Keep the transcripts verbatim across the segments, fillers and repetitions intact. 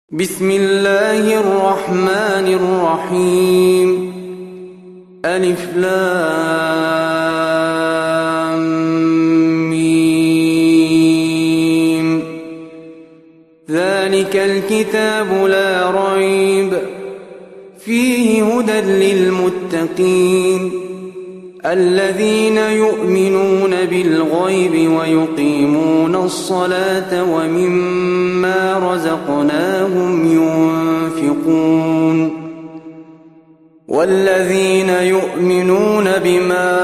بسم الله الرحمن الرحيم. ألف لام ميم. ذلك الكتاب لا ريب فيه هدى للمتقين الذين يؤمنون بالغيب ويقيمون الصلاة ومما رزقناهم ينفقون والذين يؤمنون بما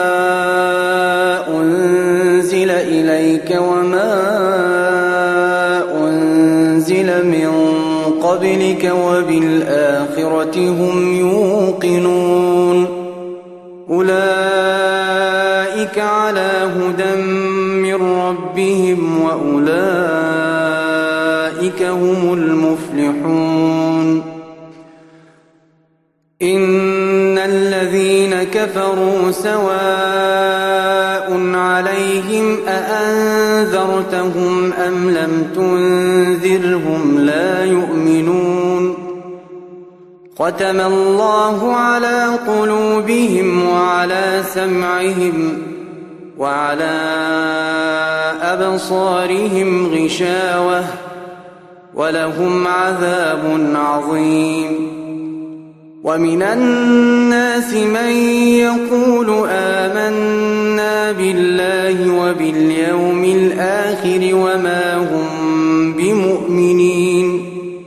أنزل إليك وما أنزل من قبلك وبالآخرة هم يوقنون أولئك على هدى من ربهم وأولئك هم المفلحون. إن الذين كفروا سواء عليهم أأنذرتهم أم لم تنذرهم لا يؤمنون. ختم الله على قلوبهم وعلى سمعهم وعلى أبصارهم غشاوة ولهم عذاب عظيم. ومن الناس من يقول آمنا بالله وباليوم الآخر وما هم بمؤمنين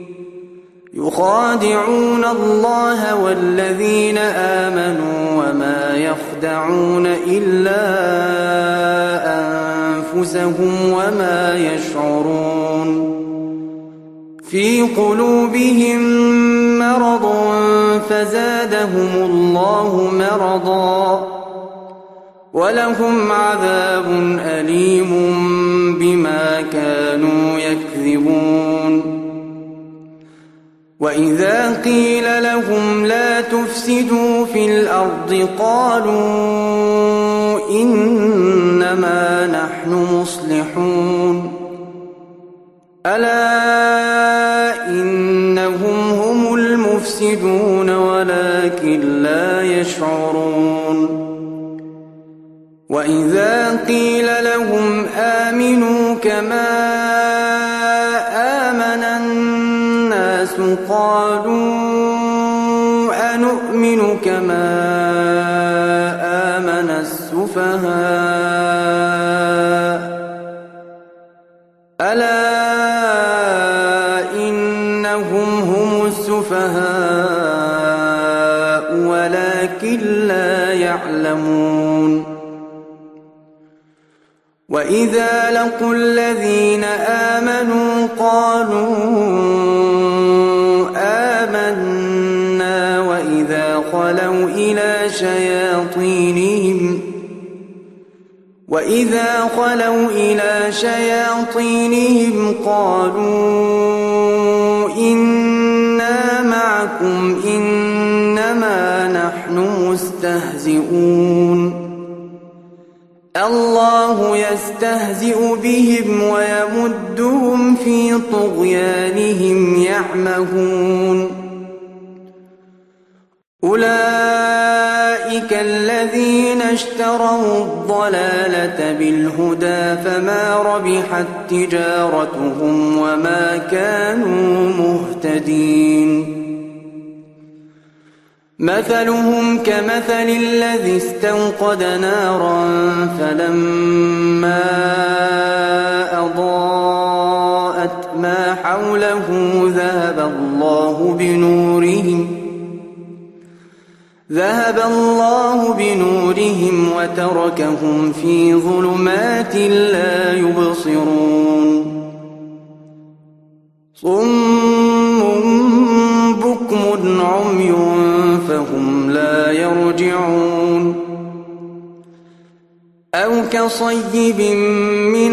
يخادعون الله والذين آمنوا وما يخدعون إلا أنفسهم وما يشعرون. في قلوبهم مرض فزادهم الله مرضا ولهم عذاب أليم بما كانوا يكذبون. وإذا قيل لهم لا تفسدوا في الأرض قالوا إنما نحن مصلحون. ألا إنهم هم المفسدون ولكن لا يشعرون. وإذا قيل لهم آمنوا كما آمن الناس قالوا أنؤمن كما آمن السفهاء. ألا إنهم هم السفهاء ولكن لا يعلمون. وإذا لقوا الذين آمنوا قالوا آمنا وإذا خلوا إلى شياطينهم وإذا خلوا إلى شياطينهم قالوا إنا معكم إنما نحن مستهزئون. الله يستهزئ بهم ويمدهم في طغيانهم يعمهون. أولئك الذين اشتروا الضلالة بالهدى فما ربحت تجارتهم وما كانوا مهتدين. مثلهم كمثل الذي استوقد نارا فلما أضاءت ما حوله ذهب الله بنورهم ذهب الله بنورهم وتركهم في ظلمات لا يبصرون. صم بكم عمي فهم لا يرجعون. أو كصيب من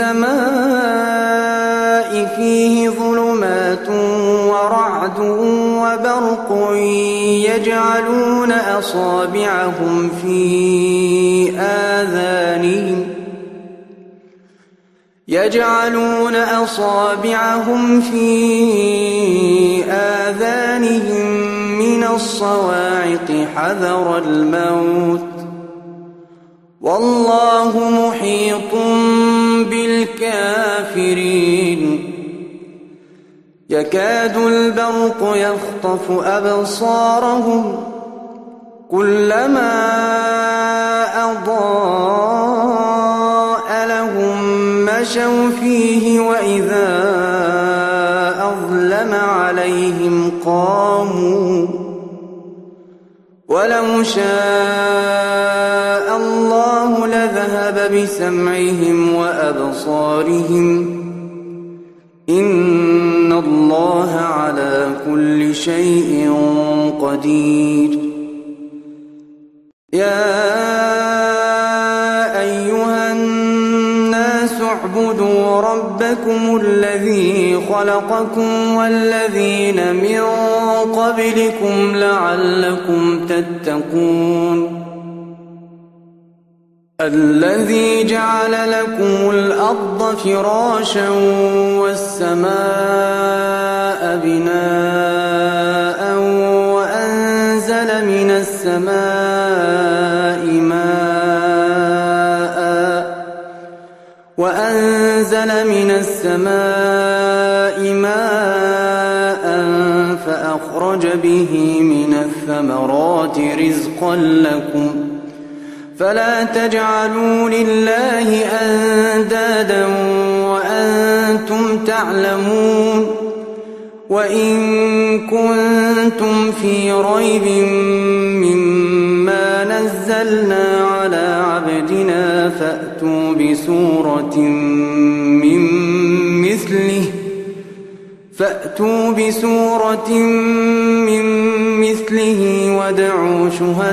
السماء فيه ظلمات ورعد وبرق يجعلون أصابعهم في آذانهم يجعلون أصابعهم في الصواعق حذر الموت والله محيط بالكافرين يكاد البرق يخطف أبصارهم كلما أضاء لهم مشوا فيه وإذا أظلم عليهم قاموا ولو شاء الله لذهب بسمعهم وأبصارهم إن الله على كل شيء قدير يا أيها الناس اعبدوا ربكم الذي خلقكم والذين من قبلكم لعلكم تتقون الذي جعل لكم الأرض فراشا والسماء بناء وأنزل من السماء ماء وأنزل من السماء ماء فأخرج به من الثمرات رزقا لكم فلا تجعلوا لله أندادا وأنتم تعلمون وإن كنتم في ريب مما نزلنا على عبدنا فأتوا بسورة من مثله فأتوا بسورة من مثله وادعوا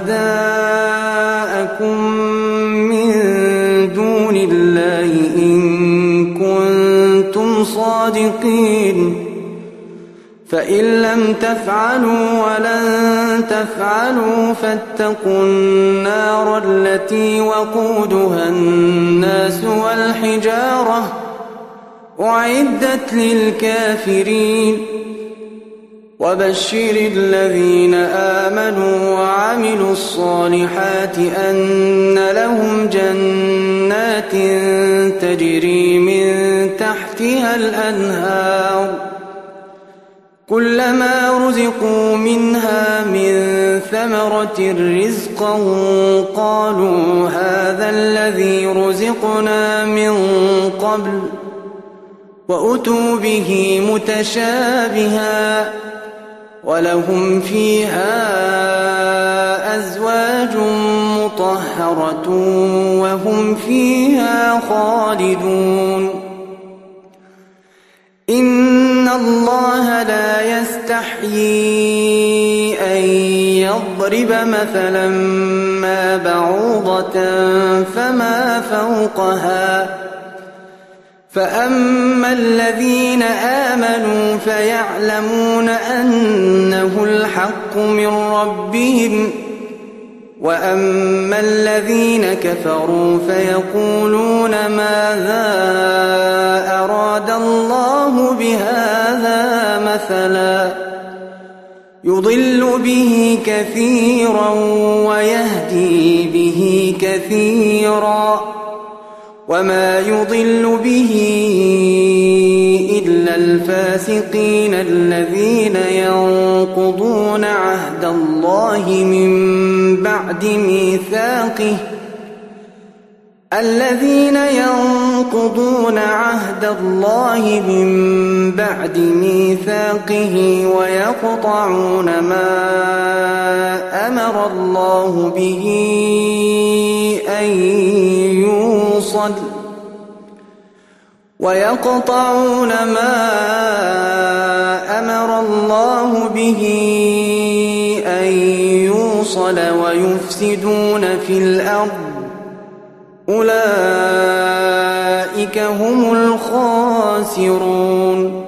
شهداءكم من دون الله إن كنتم صادقين فإن لم تفعلوا ولن تفعلوا فاتقوا النار التي وقودها الناس والحجارة أعدت للكافرين وبشر الذين آمنوا وعملوا الصالحات أن لهم جنات تجري من تحتها الأنهار كلما رزقوا منها من ثمرة رزقا قالوا هذا الذي رزقنا من قبل وأتوا به متشابها ولهم فيها أزواج مطهرة وهم فيها خالدون إن الله لا يستحيي أن يضرب مثلا ما بعوضة فما فوقها فأما الذين آمنوا فيعلمون أنه الحق من ربهم وأما الذين كفروا فيقولون ماذا أراد الله بهذا مثلا يضل به كثيرا ويهدي به كثيرا وما يضل به إلا الفاسقين الذين ينقضون عهد الله من بعد ميثاقه الذين ينقضون عهد الله من بعد ميثاقه ويقطعون ما أمر الله به أن يوصل ويقطعون ما أمر الله به أن يوصل ويفسدون في الأرض أولئك هم الخاسرون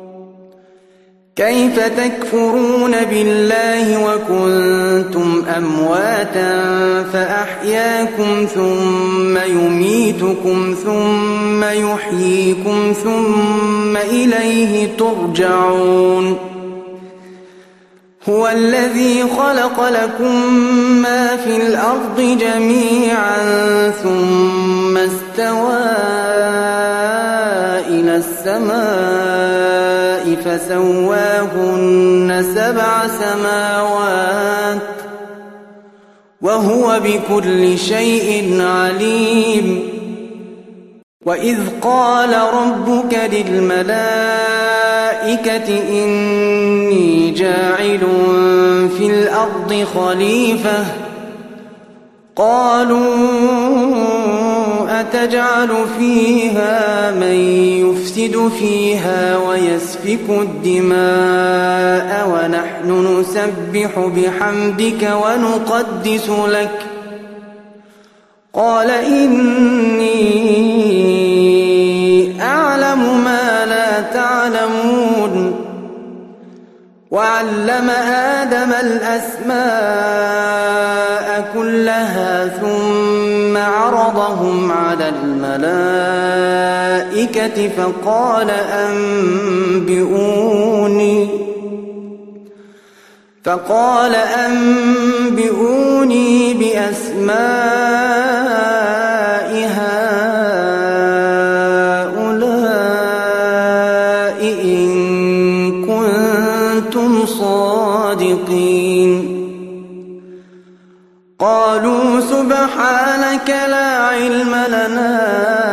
كيف تكفرون بالله وكنتم أمواتا فأحياكم ثم يميتكم ثم يحييكم ثم إليه ترجعون هو الذي خلق لكم ما في الأرض جميعا ثم استوى إلى السماء فسواهن سبع سماوات وهو بكل شيء عليم وإذ قال ربك للملائكة إني جاعل في الأرض خليفة قالوا أتجعل فيها من يفسد فيها ويسفك الدماء ونحن نسبح بحمدك ونقدس لك قال إني أعلم ما لا تعلمون وعلم آدم الأسماء كلها ثم عرضهم على الملائكة فقال أنبئوني فقال أنبئوني بأسماء هؤلاء إن كنتم صادقين قالوا سبحانك لا علم لنا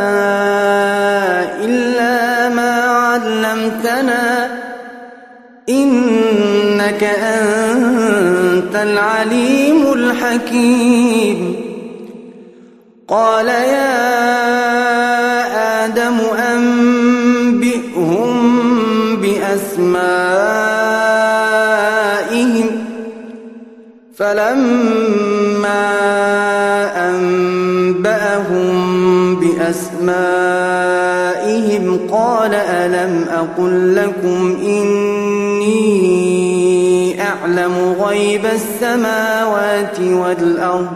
إلا ما علمتنا إنك أنت العليم الحكيم قال يا آدم أنبئهم بأسمائهم فلما أنبأهم بأسمائهم قال ألم أقل لكم إني أعلم غيب السماوات والأرض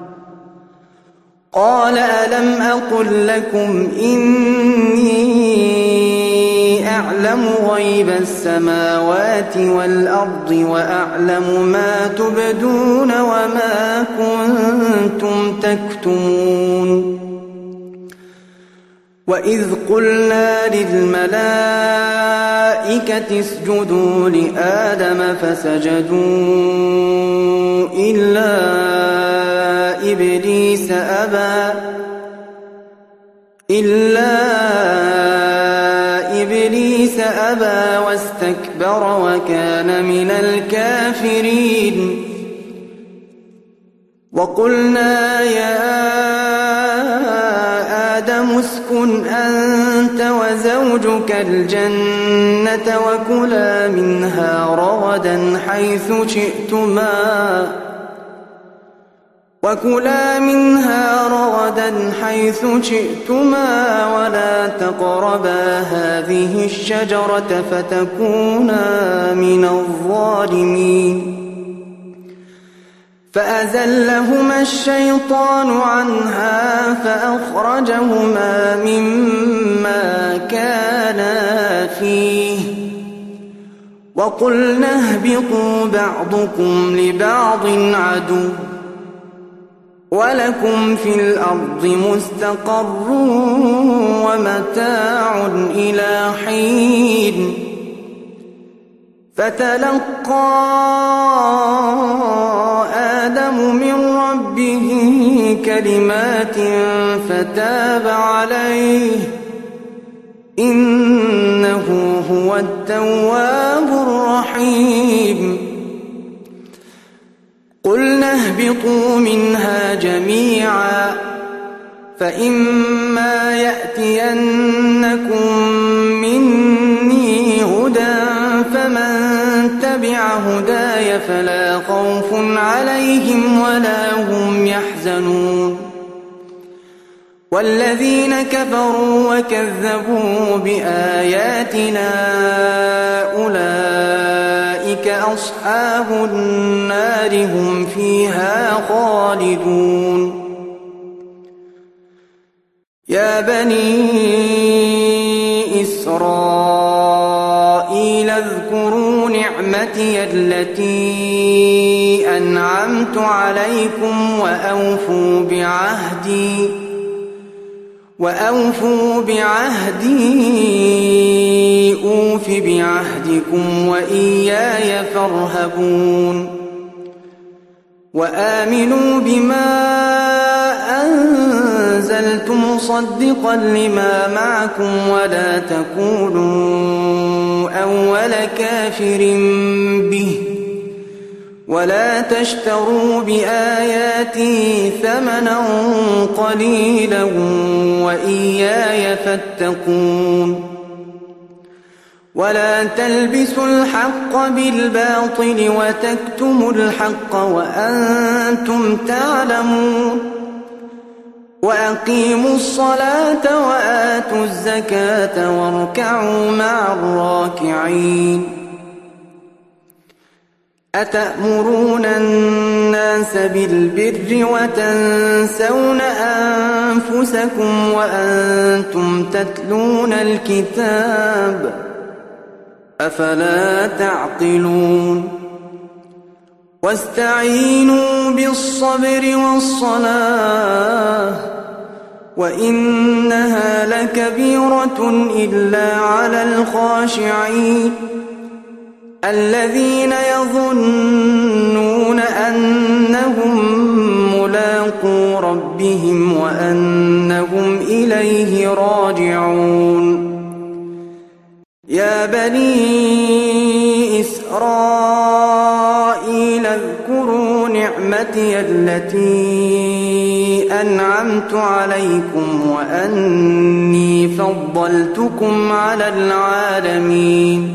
قال ألم أقل لكم إني أعلم غيب السماوات والأرض وأعلم ما تبدون وما كنتم تكتمون وإذ قلنا للملائكة اسجدوا لآدم فسجدوا إلا إبليس أبى إلا إبليس أبى واستكبر وكان من الكافرين وقلنا يا آدم اسكن أنت وزوجك الجنة وكلا منها رغدا حيث شئتما وكلا منها رغدا حيث شئتما ولا تقربا هذه الشجرة فتكونا من الظالمين فأزلهما الشيطان عنها فأخرجهما مما كانا فيه وقلنا اهبطوا بعضكم لبعض عدو ولكم في الأرض مستقر ومتاع إلى حين فتلقى آدم من ربه كلمات فتاب عليه إنه هو التواب الرحيم قلنا اهبطوا منها جميعا فإما يأتينكم مني هدى فمن تبع هداي فلا خوف عليهم ولا هم يحزنون والذين كفروا وكذبوا بآياتنا أولئك أصحاب النار هم فيها خالدون يا بني إسرائيل اذكروا نعمتي نعمتي التي أنعمت عليكم وأوفوا بعهدي وأوفوا بعهدي أوف بعهدكم وإياي فارهبون وآمنوا بما أنزلت مصدقا لما معكم ولا تكونوا أول كافر به ولا تشتروا بآياتي ثمنا قليلا وإياي فاتقون ولا تلبسوا الحق بالباطل وتكتموا الحق وأنتم تعلمون وأقيموا الصلاة وآتوا الزكاة واركعوا مع الراكعين أتأمرون الناس بالبر وتنسون أنفسكم وأنتم تتلون الكتاب أفلا تعقلون واستعينوا بالصبر والصلاة وإنها لكبيرة إلا على الخاشعين الذين يظنون أنهم ملاقو ربهم وأنهم إليه راجعون يا بني إسرائيل اذكروا نعمتي التي أنعمت عليكم وأني فضلتكم على العالمين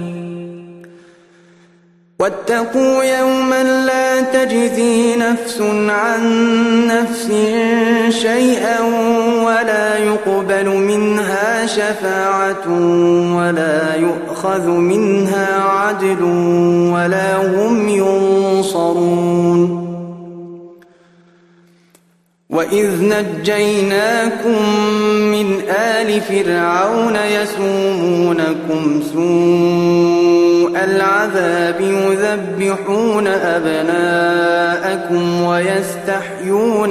واتقوا يوما لا تجزي نفس عن نفس شيئا ولا يقبل منها شفاعة ولا يؤخذ منها عدل ولا هم ينصرون وإذ نجيناكم من آل فرعون يسومونكم سوء العذاب يذبحون أبناءكم ويستحيون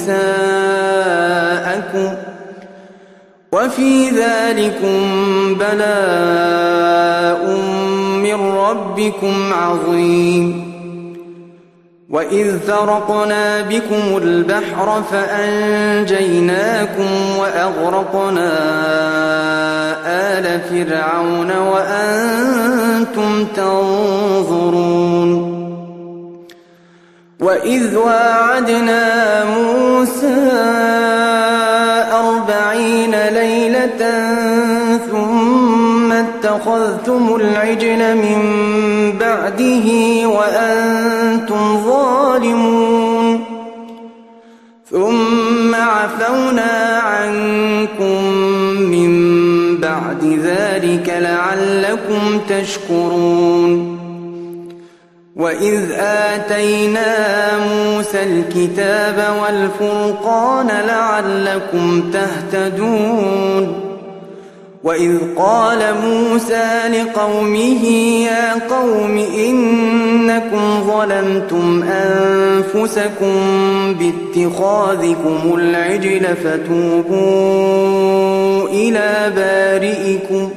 نساءكم وفي ذلكم بلاء من ربكم عظيم وإذ فرقنا بكم البحر فأنجيناكم وأغرقنا آل فرعون وأنتم تنظرون وإذ واعدنا موسى أربعين ليلة ثم اتخذتم العجل من بعده وأنتم ظالمون ثم عفونا عنكم من بعد ذلك لعلكم تشكرون وإذ آتينا موسى الكتاب والفرقان لعلكم تهتدون وإذ قال موسى لقومه يا قوم إنكم ظلمتم أنفسكم باتخاذكم العجل فتوبوا إلى بارئكم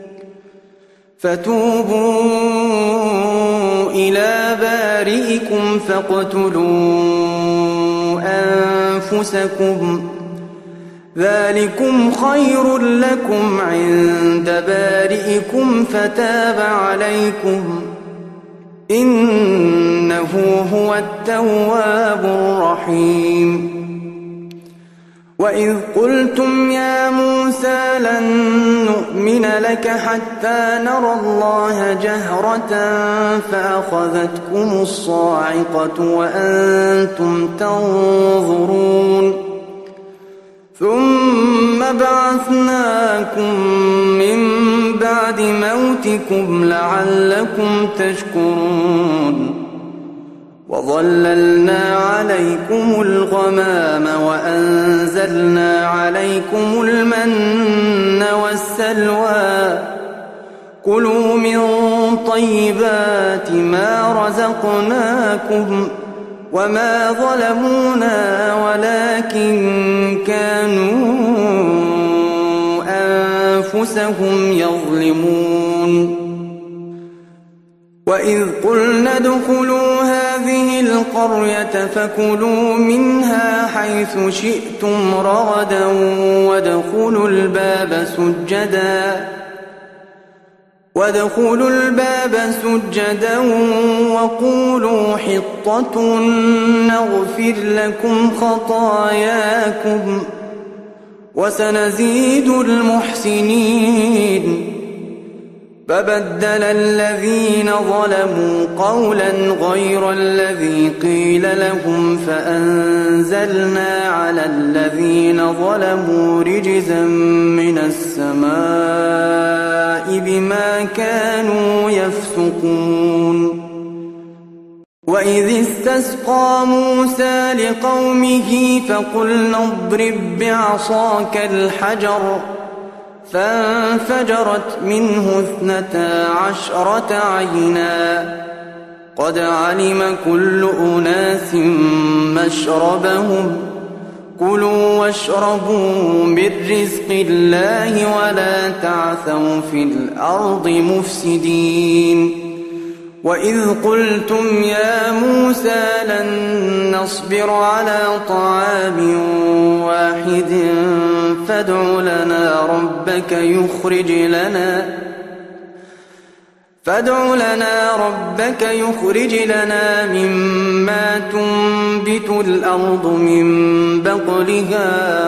فتوبوا إلى بارئكم فاقتلوا أنفسكم ذلكم خير لكم عند بارئكم فتاب عليكم إنه هو التواب الرحيم وإذ قلتم يا موسى لن نؤمن لك حتى نرى الله جهرة فأخذتكم الصاعقة وأنتم تنظرون ثم بعثناكم من بعد موتكم لعلكم تشكرون وظللنا عليكم الغمام وأنزلنا عليكم المن والسلوى كلوا من طيبات ما رزقناكم وما ظلمونا ولكن كانوا أنفسهم يظلمون. وإذ قلنا ادخلوا هذه القرية فكلوا منها حيث شئتم رغدا وادخلوا الباب سجدا وادخلوا الباب سجدا وقولوا حطة نغفر لكم خطاياكم وسنزيد المحسنين. فبدل الذين ظلموا قولا غير الذي قيل لهم فأنزلنا على الذين ظلموا رجزا من السماء بما كانوا يفسقون. وإذ استسقى موسى لقومه فقلنا اضرب بعصاك الحجر فانفجرت منه اثنتا عشرة عينا قد علم كل أناس مشربهم كلوا واشربوا من رزق الله ولا تعثوا في الأرض مفسدين. وإذ قلتم يا موسى لن نصبر على طعام واحد فادع لنا ربك يخرج لنا فادع لنا ربك يخرج لنا مما تنبت الأرض من بقلها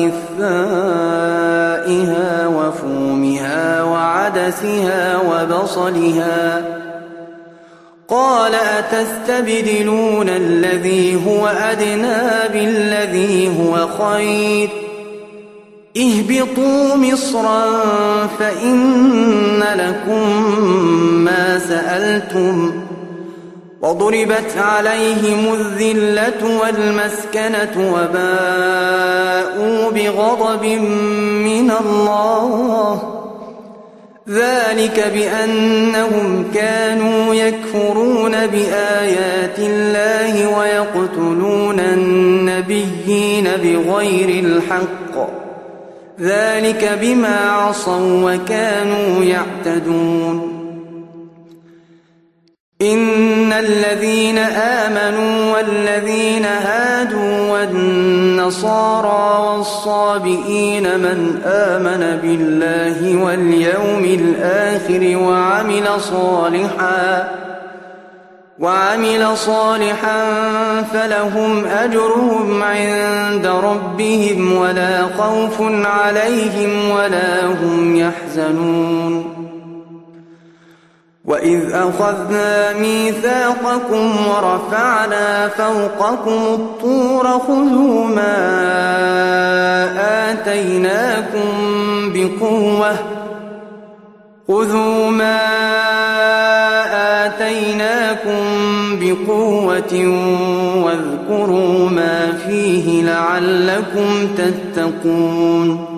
وقثائها وفومها وعدسها وبصلها قال أتستبدلون الذي هو أدنى بالذي هو خير اهبطوا مصرا فإن لكم ما سألتم وضربت عليهم الذلة والمسكنة وباءوا بغضب من الله ذلك بأنهم كانوا يكفرون بآيات الله ويقتلون النبيين بغير الحق ذلك بما عصوا وكانوا يعتدون. إن الذين آمنوا والذين هادوا والنصارى والصابئين من آمن بالله واليوم الآخر وعمل صالحا وعمل صالحا فلهم أجرهم عند ربهم ولا خوف عليهم ولا هم يحزنون. وإذ أخذنا ميثاقكم ورفعنا فوقكم الطور خذوا ما آتيناكم بقوة خذوا ما آتيناكم بقوة واذكروا ما فيه لعلكم تتقون.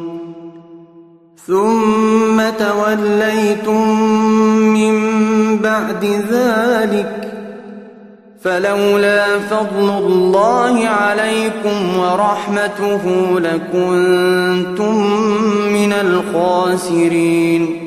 ثم توليتم من بعد ذلك فلولا فضل الله عليكم ورحمته لكنتم من الخاسرين.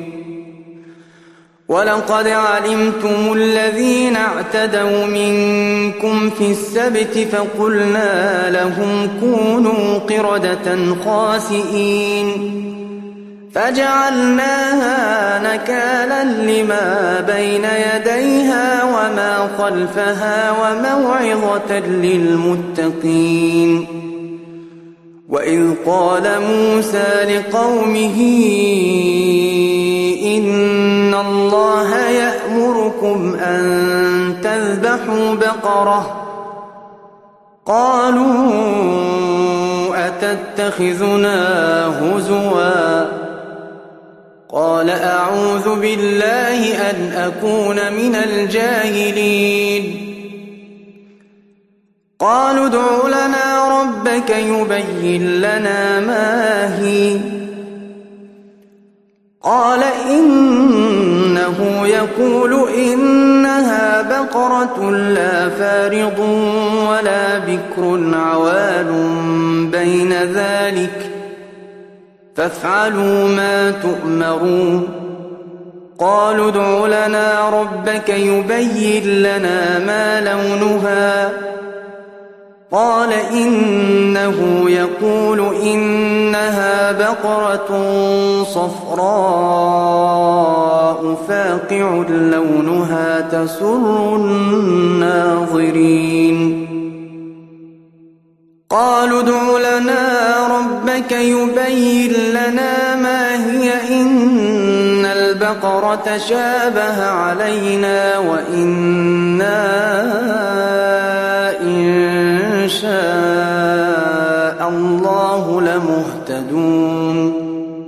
ولقد علمتم الذين اعتدوا منكم في السبت فقلنا لهم كونوا قردة خاسئين فجعلناها نكالا لما بين يديها وما خلفها وموعظة للمتقين. وإذ قال موسى لقومه إن الله يأمركم أن تذبحوا بقرة قالوا أتتخذنا هزوا قال أعوذ بالله أن أكون من الجاهلين. قالوا ادع لنا ربك يبين لنا ما هي قال إنه إنه يقول إنها بقرة لا فارض ولا بكر عوان بين ذلك فافعلوا ما تؤمرون قالوا ادع لنا ربك يبين لنا ما لونها قال إنه يقول إنها بقرة صفراء فاقع لونها تسر الناظرين قالوا ادع لنا ربك يبين لنا ما هي إن البقرة شابه علينا وإنا إن شاء الله لمهتدون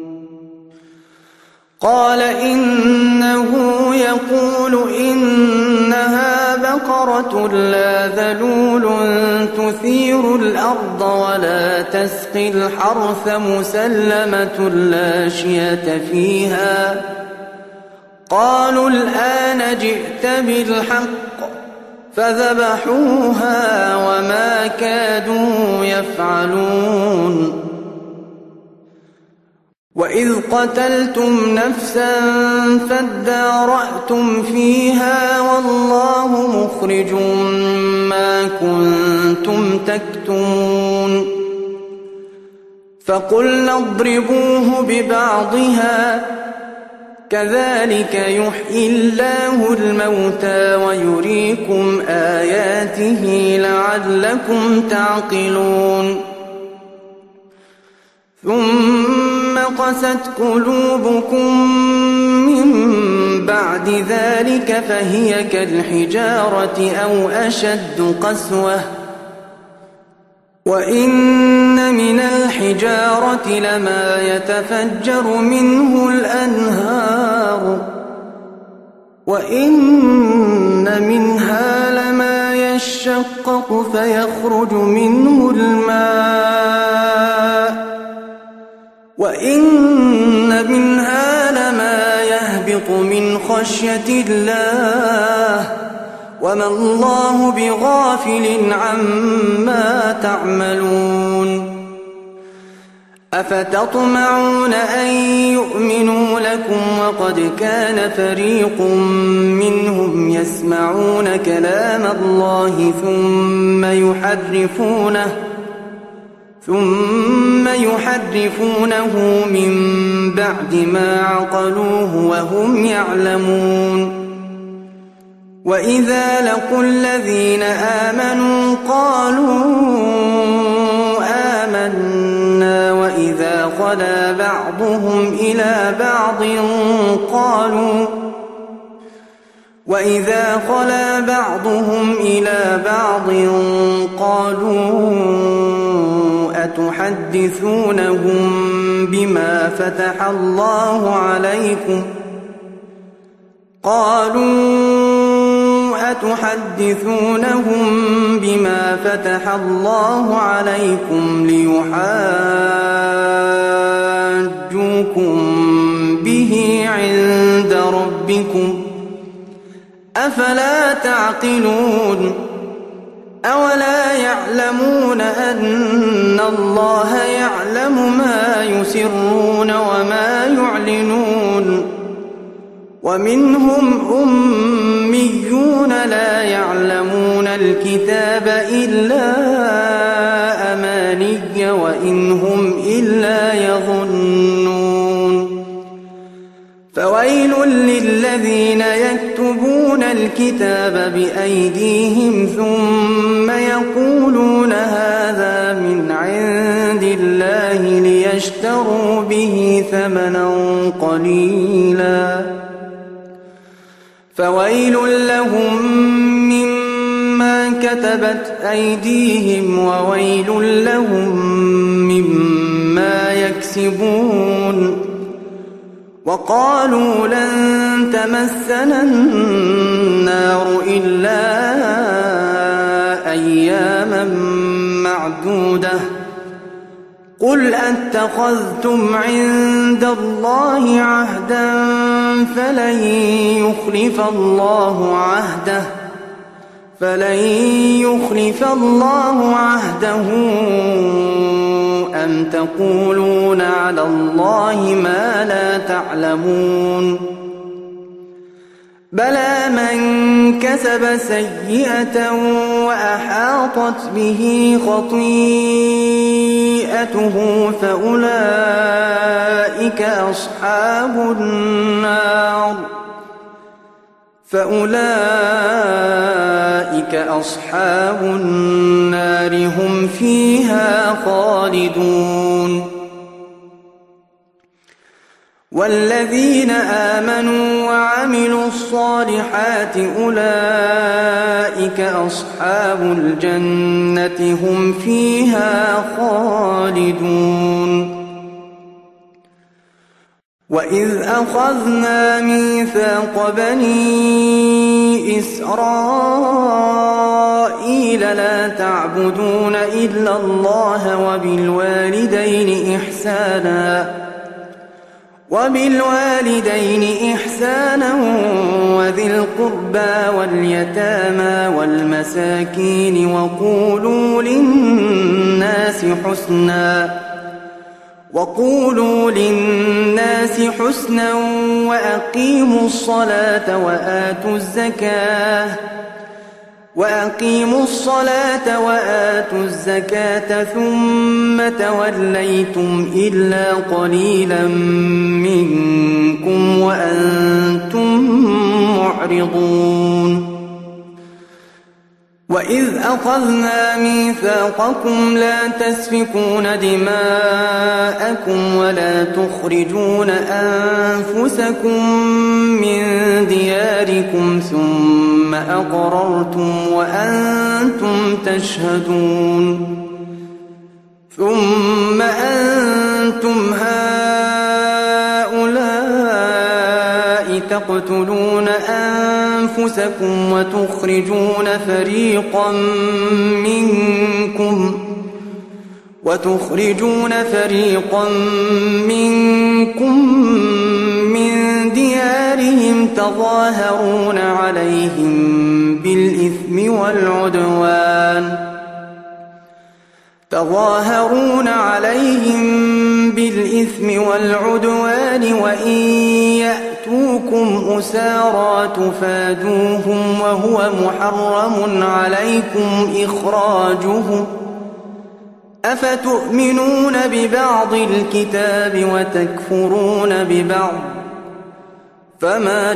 قال إنه يقول إنها بقرة لا ذلول تثير الأرض ولا تسقي الحرث مسلمة لا شية فيها قالوا الآن جئت بالحق فذبحوها وما كادوا يفعلون وإذ قتلتم نفسا فادارأتم فيها والله مخرج ما كنتم تكتمون فقلنا اضربوه ببعضها كذلك يحيي الله الموتى ويريكم آياته لعلكم تعقلون ثم قست قلوبكم من بعد ذلك فهي كالحجارة أو أشد قسوة وإن من الحجارة لما يتفجر منه الأنهار وإن منها لما يشقق فيخرج منه الماء وإن منها لما يهبط من خشية الله وما الله بغافل عما تعملون أفتطمعون أن يؤمنوا لكم وقد كان فريق منهم يسمعون كلام الله ثم يحرفونه ثم يحرفونه من بعد ما عقلوه وهم يعلمون وإذا لقوا الذين آمنوا قالوا آمنا وإذا خلا بعضهم إلى بعض قالوا وإذا خلا بعضهم إلى بعض قالوا أتحدثونهم بما فتح الله عليكم قالوا أتحدثونهم بما فتح الله عليكم ليحاجوكم به عند ربكم أفلا تعقلون أولا يعلمون أن الله يعلم ما يسرون وما يعلنون ومنهم أميون لا يعلمون الكتاب إلا أماني وإن هم إلا يظنون فويل للذين يكتبون الكتاب بأيديهم ثم يقولون هذا من عند الله ليشتروا به ثمنا قليلا فويل لهم مما كتبت أيديهم وويل لهم مما يكسبون وقالوا لن تمسنا النار إلا أياما معدودة قل أتخذتم عند الله عهدا فلن يخلف الله عهده فلن يخلف الله عهده أم تقولون على الله ما لا تعلمون بلى من كسب سيئة وأحاطت به خطيئته فأولئك أصحاب النار فأولئك أصحاب النار هم فيها خالدون والذين آمنوا وعملوا الصالحات أولئك أصحاب الجنة هم فيها خالدون وإذ أخذنا ميثاق بني إسرائيل لا تعبدون إلا الله وبالوالدين إحسانا وبالوالدين إحسانا وذي القربى واليتامى والمساكين وقولوا للناس حسنا وقولوا للناس حسنا وأقيموا الصلاة وآتوا الزكاة وأقيموا الصلاة وآتوا الزكاة ثم توليتم إلا قليلا منكم وأنتم معرضون وإذ أخذنا ميثاقكم لا تسفكون دماءكم ولا تخرجون أنفسكم من دياركم ثم أقررتم وأنتم تشهدون ثم أنتم هؤلاء تقتلون أنفسكم وتخرجون فريقا منكم وتخرجون فريقا منكم من ديارهم تظاهرون عليهم بالإثم والعدوان تظاهرون عليهم بالإثم والعدوان وإن يأتوكم أسارى تفادوهم وهو محرم عليكم إخراجهم أفتؤمنون ببعض الكتاب وتكفرون ببعض فما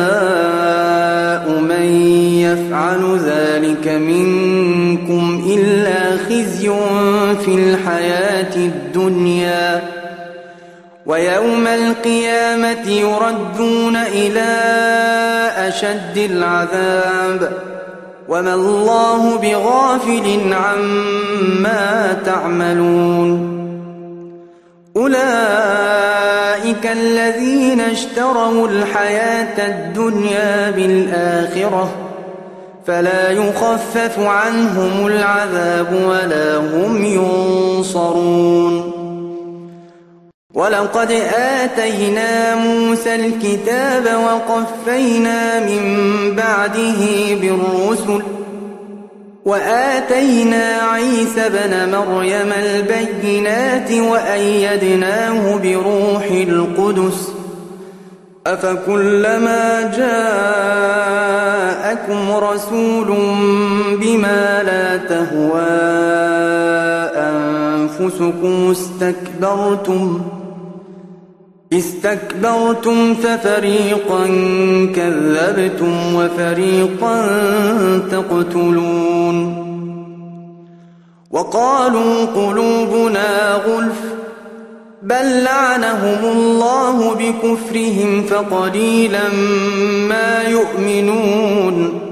جزاء من يفعل ذلك منكم إلا خزي في الحياة الدنيا ويوم القيامة يردون إلى أشد العذاب وما الله بغافل عما تعملون أولئك الذين اشتروا الحياة الدنيا بالآخرة فلا يخفف عنهم العذاب ولا هم ينصرون ولقد آتينا موسى الكتاب وقفينا من بعده بالرسل وآتينا عيسى ابن مريم البينات وأيدناه بروح القدس أفكلما جاءكم رسول بما لا تهوى أنفسكم استكبرتم استكبرتم ففريقا كذبتم وفريقا تقتلون وقالوا قلوبنا غلف بل لعنهم الله بكفرهم فقليلا ما يؤمنون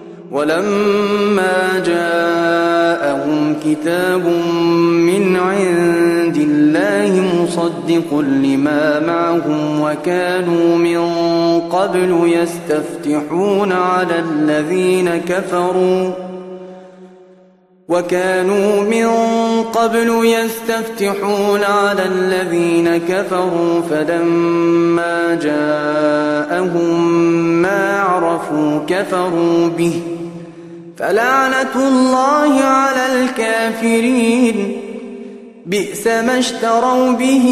ولما جاءهم كتاب من عند الله مصدق لما معهم وكانوا من قبل يستفتحون على الذين كفروا وكانوا من قبل يستفتحون على الذين كفروا فلما جاءهم ما عرفوا كفروا به فلعنة الله على الكافرين بئس ما اشتروا به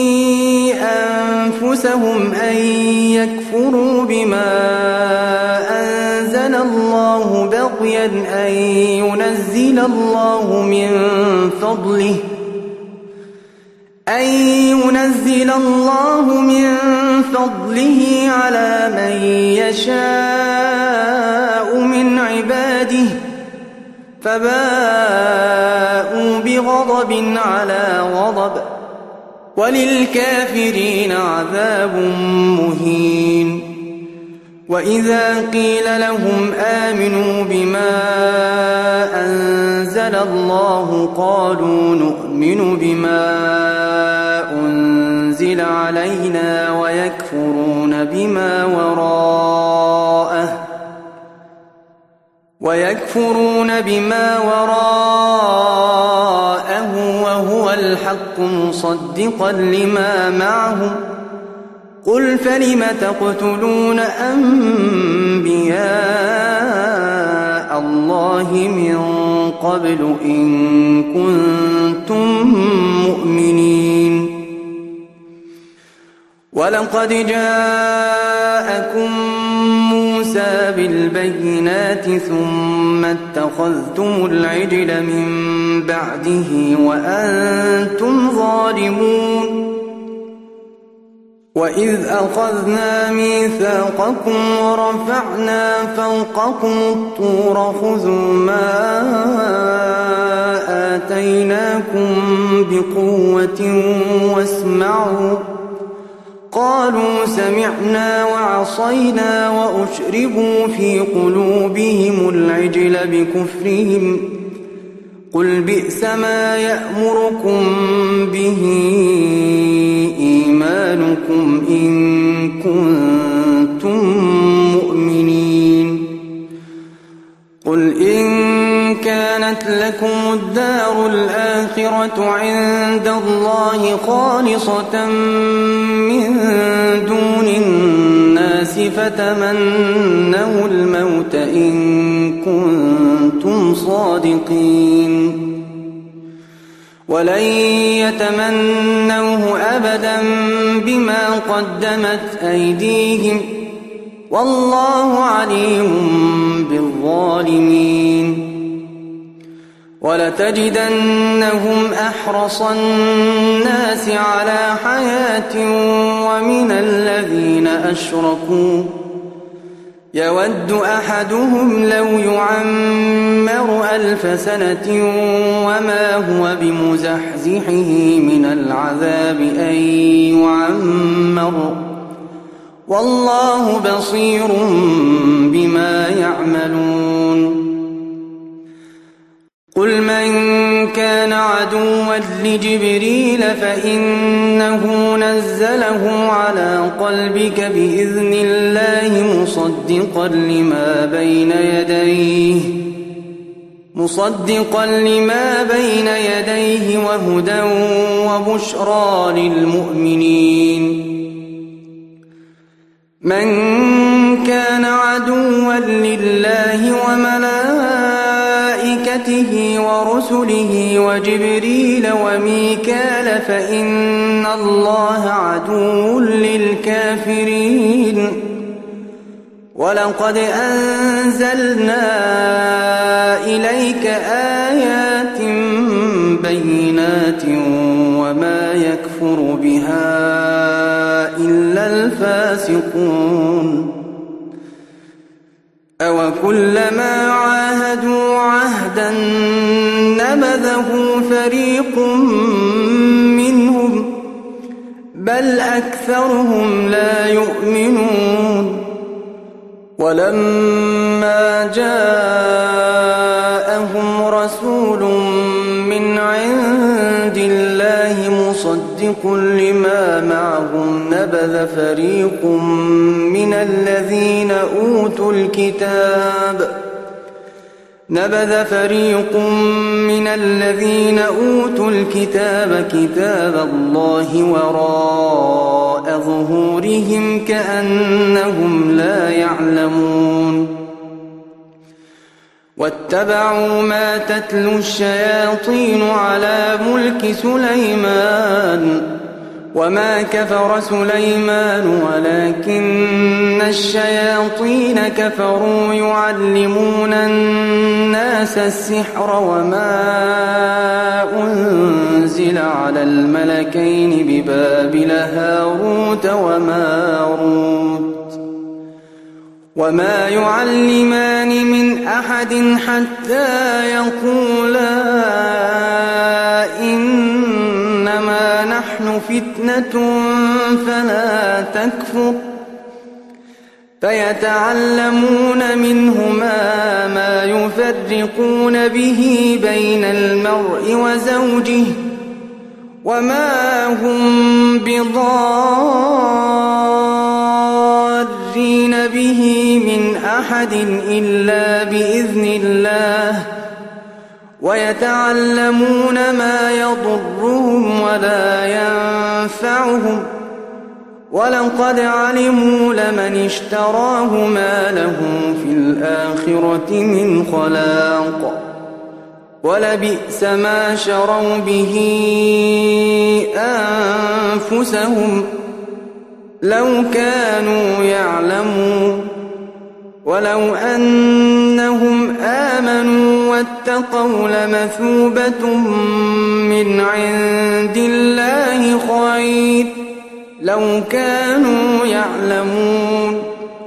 أنفسهم أن يكفروا بما أنزل الله بغيا أن ينزل الله من فضله أن ينزل الله من فضله على من يشاء من عباده فباءوا بغضب على غضب وللكافرين عذاب مهين. وإذا قيل لهم آمنوا بما أنزل الله قالوا نؤمن بما أنزل علينا ويكفرون بما وراءه ويكفرون بما وراءه وهو الحق مصدقا لما معهم قل فلم تقتلون أنبياء الله من قبل إن كنتم مؤمنين ولقد جاءكم موسى بالبينات ثم اتخذتم العجل من بعده وأنتم ظالمون وإذ أخذنا ميثاقكم ورفعنا فوقكم الطور خذوا ما آتيناكم بقوة واسمعوا قالوا سمعنا وعصينا وأشربوا في قلوبهم العجل بكفرهم قل بئس ما يأمركم به إيمانكم إن كنتم مؤمنين قل إن كانت لكم الدار الآخرة عند الله خالصة من دون الناس فتمنوا الموت إن كنتم صادقين ولن يتمنوه أبدا بما قدمت أيديهم والله عليم بالظالمين ولتجدنهم أحرص الناس على حياة ومن الذين أشركوا يود أحدهم لو يعمر ألف سنة وما هو بمزحزحه من العذاب أن يعمر والله بصير بما يعملون قل من كان عدوا لجبريل فإنه نزله على قلبك بإذن الله مصدقا لما بين يديه مصدقا لما بين يديه وهدى وبشرى للمؤمنين من كان عدوا لله وملائكته ورسله وجبريل وميكال فإن الله عدو للكافرين ولقد أنزلنا إليك آيات بينات وما يكفر بها إلا الفاسقون أوكلما عاهدوا عهدا نبذه فريق منهم بل أكثرهم لا يؤمنون ولما جاءهم رسول من عند الله مصدق لما معهم نبذ فريق من الذين أوتوا الكتاب نبذ فريق من الذين أوتوا الكتاب كتاب الله وراء ظهورهم كأنهم لا يعلمون واتبعوا ما تتلو الشياطين على ملك سليمان وما كفر سليمان ولكن الشياطين كفروا يعلمون الناس السحر وما أنزل على الملكين ببابل هاروت وماروت وما يعلمان من أحد حتى يقولا إنما نحن فتنة فلا تكفر فيتعلمون منهما ما يفرقون به بين المرء وزوجه وما هم بضارين به من أحد إلا بإذن الله ويتعلمون ما يضرهم ولا ينفعهم ولقد علموا لمن اشتراه ما له في الآخرة من خلاق ولبئس ما شروا به أنفسهم لو كانوا يعلمون ولو أنهم آمنوا واتقوا لمثوبة من عند الله خير لو كانوا يعلمون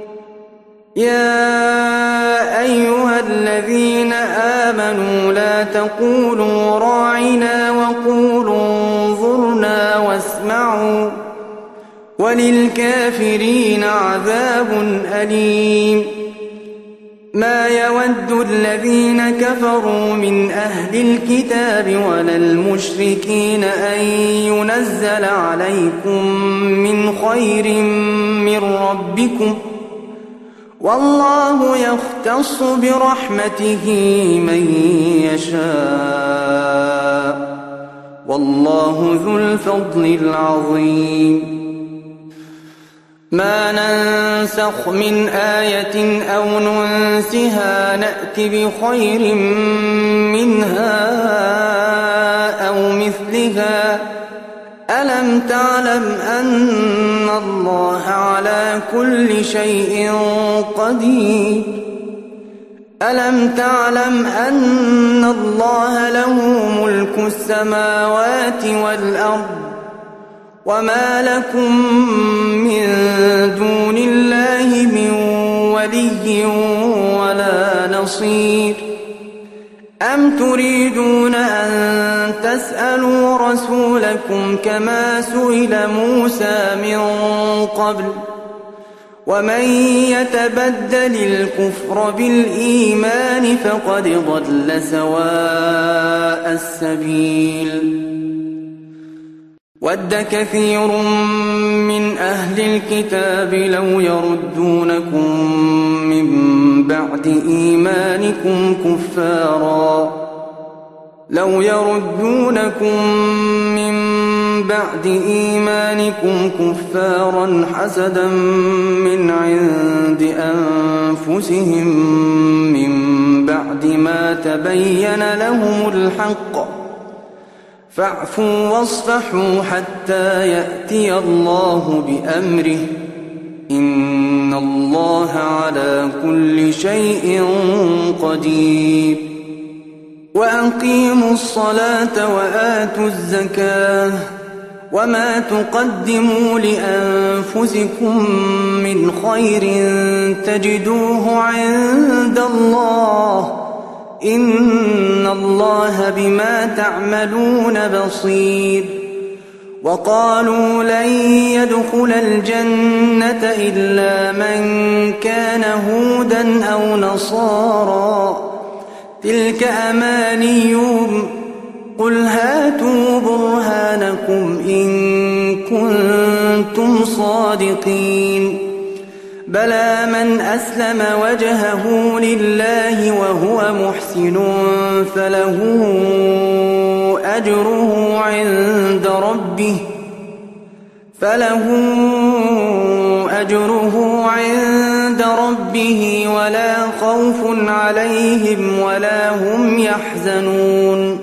يا أيها الذين آمنوا لا تقولوا راعنا وقولوا انظرنا واسمعوا وللكافرين عذاب أليم ما يود الذين كفروا من أهل الكتاب ولا المشركين أن ينزل عليكم من خير من ربكم والله يختص برحمته من يشاء والله ذو الفضل العظيم ما ننسخ من آية أو ننسها نأت بخير منها أو مثلها ألم تعلم أن الله على كل شيء قدير ألم تعلم أن الله له ملك السماوات والأرض وما لكم من دون الله من ولي ولا نصير أم تريدون أن تسألوا رسولكم كما سئل موسى من قبل ومن يتبدل الكفر بالإيمان فقد ضل سواء السبيل ود كثير من أهل الكتاب لو يردونكم من بعد إيمانكم كفارا لو يردونكم من بعد إيمانكم كفارا حسدا من عند أنفسهم من بعد ما تبين لهم الحق فاعفوا واصفحوا حتى يأتي الله بأمره إن الله على كل شيء قدير وأقيموا الصلاة وآتوا الزكاة وما تقدموا لأنفسكم من خير تجدوه عند الله إن الله بما تعملون بصير وقالوا لن يدخل الجنة إلا من كان هودا أو نصارى تلك أمانيهم قل هاتوا برهانكم إن كنتم صادقين بلى من أسلم وجهه لله وهو محسن فله أجره عند ربه فله أجره عند ربه ولا خوف عليهم ولا هم يحزنون.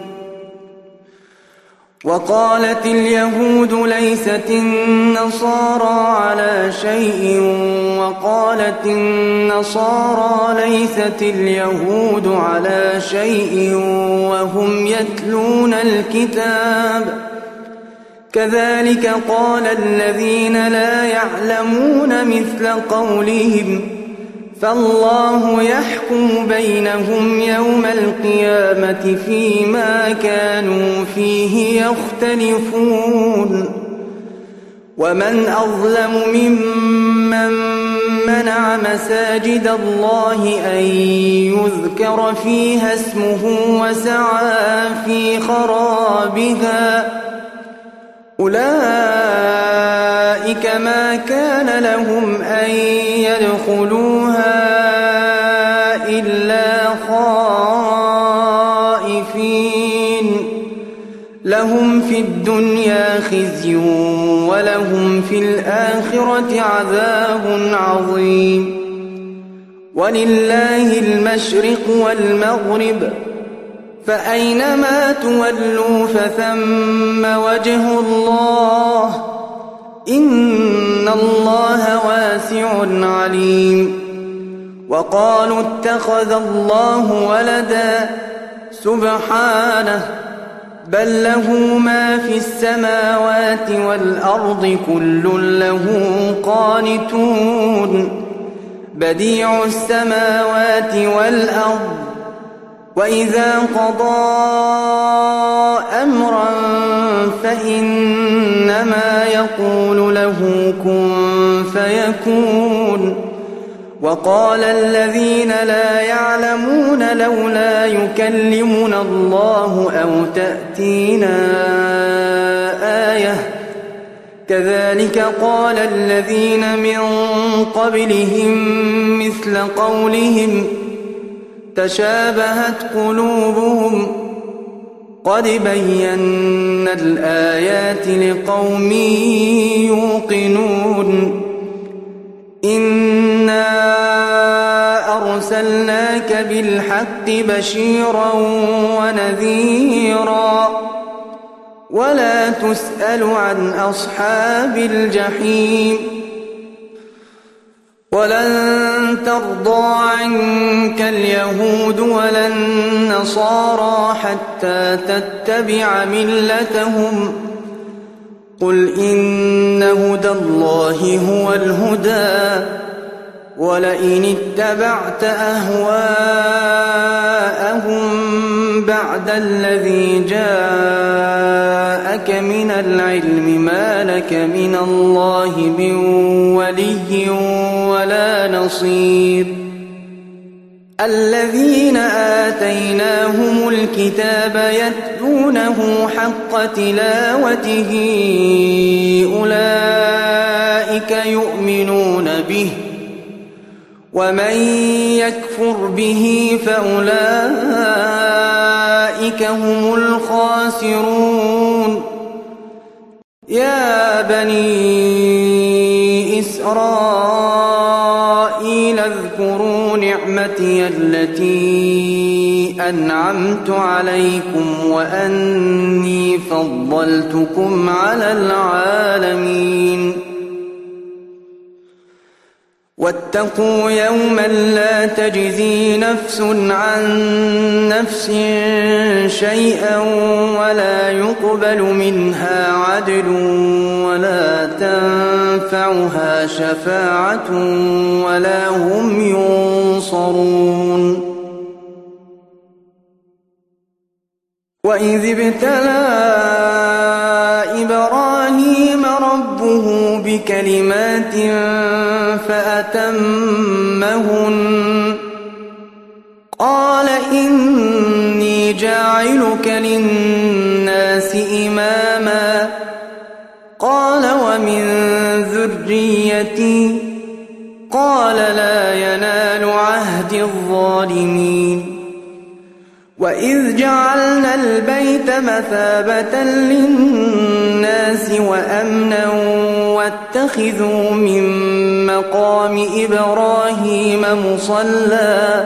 وقالت اليهود ليست النصارى على شيء وقالت النصارى ليست اليهود على شيء وهم يتلون الكتاب كذلك قال الذين لا يعلمون مثل قولهم فالله يحكم بينهم يوم القيامة فيما كانوا فيه يختلفون. ومن أظلم ممن منع مساجد الله أن يذكر فيها اسمه وسعى في خرابها أولئك ما كان لهم أن يدخلوها إلا خائفين لهم في الدنيا خزي ولهم في الآخرة عذاب عظيم. ولله المشرق والمغرب فأينما تولوا فثم وجه الله إن الله واسع عليم. وقالوا اتخذ الله ولدا سبحانه بل له ما في السماوات والأرض كل له قانتون بديع السماوات والأرض وإذا قضى أمرا فإنما يقول له كن فيكون. وقال الذين لا يعلمون لولا يكلمنا الله أو تأتينا آية كذلك قال الذين من قبلهم مثل قولهم تشابهت قلوبهم قد بينا الآيات لقوم يوقنون. إنا أرسلناك بالحق بشيرا ونذيرا ولا تسأل عن أصحاب الجحيم. ولن ترضى عنك اليهود ولا النصارى حتى تتبع ملتهم قل إن هدى الله هو الهدى ولئن اتبعت أهواءهم بعد الذي جاءك من العلم ما لك من الله من ولي ولا نصير. الذين آتيناهم الكتاب يتلونه حق تلاوته أولئك يؤمنون به ومن يكفر به فأولئك هم الخاسرون. يا بني إسرائيل اذكروا نعمتي التي أنعمت عليكم وأني فضلتكم على العالمين. واتقوا يوما لا تجزي نفس عن نفس شيئا ولا يقبل منها عدل ولا تنفعها شفاعة ولا هم ينصرون. وإذ ابتلى إبراهيم ربه بكلمات فأتمهن قال إني جاعلك للناس إماما قال ومن ذريتي قال الظالمين وإذ جعلنا البيت مثابة للناس وأمنا واتخذوا من مقام إبراهيم مصلى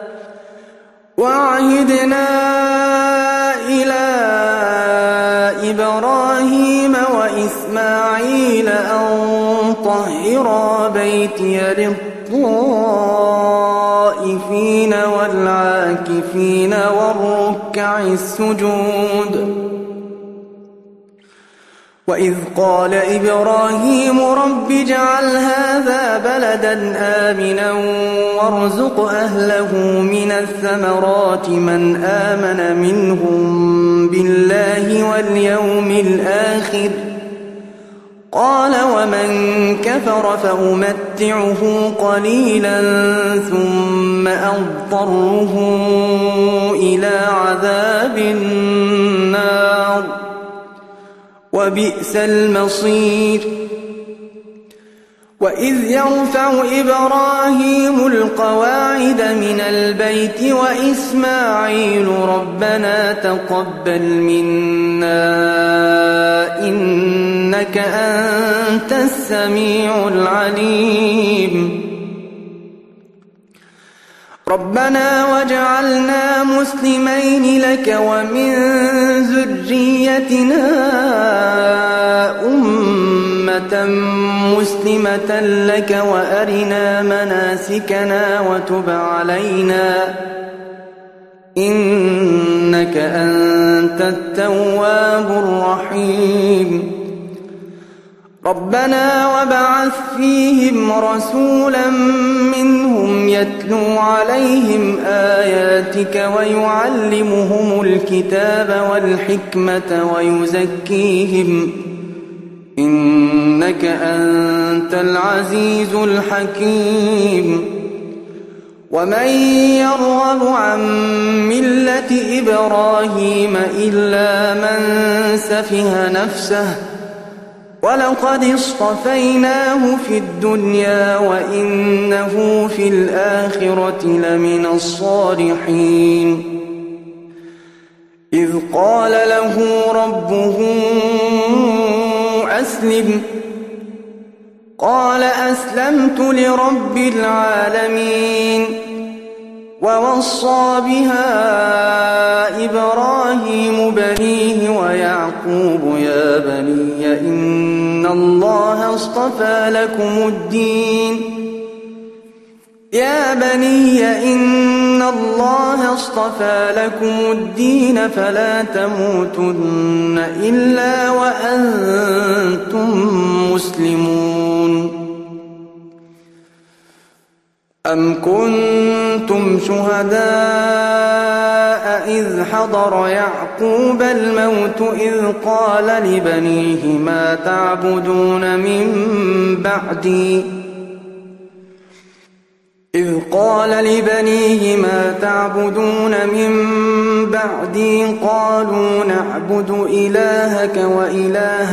وعهدنا إلى إبراهيم وإسماعيل أن طهرا بيتي للطائفين والعاكفين والركع السجود وإذ قال إبراهيم رب اجعل هذا بلدا آمنا وارزق أهله من الثمرات من آمن منهم بالله واليوم الآخر قال ومن كفر فأمتعه قليلا ثم أضطره إلى عذاب النار وبئس المصير وإذ يرفع إبراهيم القواعد من البيت وإسماعيل ربنا تقبل منا إنك أنت السميع العليم ربنا واجعلنا مسلمين لك ومن ذريتنا أمة مسلمة لك وأرنا مناسكنا وتب علينا إنك أنت التواب الرحيم ربنا وابعث فيهم رسولا منهم يتلو عليهم آياتك ويعلمهم الكتاب والحكمة ويزكيهم إنك أنت العزيز الحكيم ومن يرغب عن ملة إبراهيم إلا من سفه نفسه ولقد اصطفيناه في الدنيا وإنه في الآخرة لمن الصالحين إذ قال له ربه أسلم قال أسلمت لرب العالمين ووصى بها إبراهيم بنيه ويعقوب يا بني إن الله اصطفى لكم الدين يا بني إن الله اصطفى لكم الدين فلا تموتن إلا وأنتم مسلمون أم كنتم شهداء إذ حضر يعقوب الموت إذ قال لبنيه ما تعبدون من بعدي إذ قال لبنيه ما تعبدون من بعدي قالوا نعبد إلهك وإله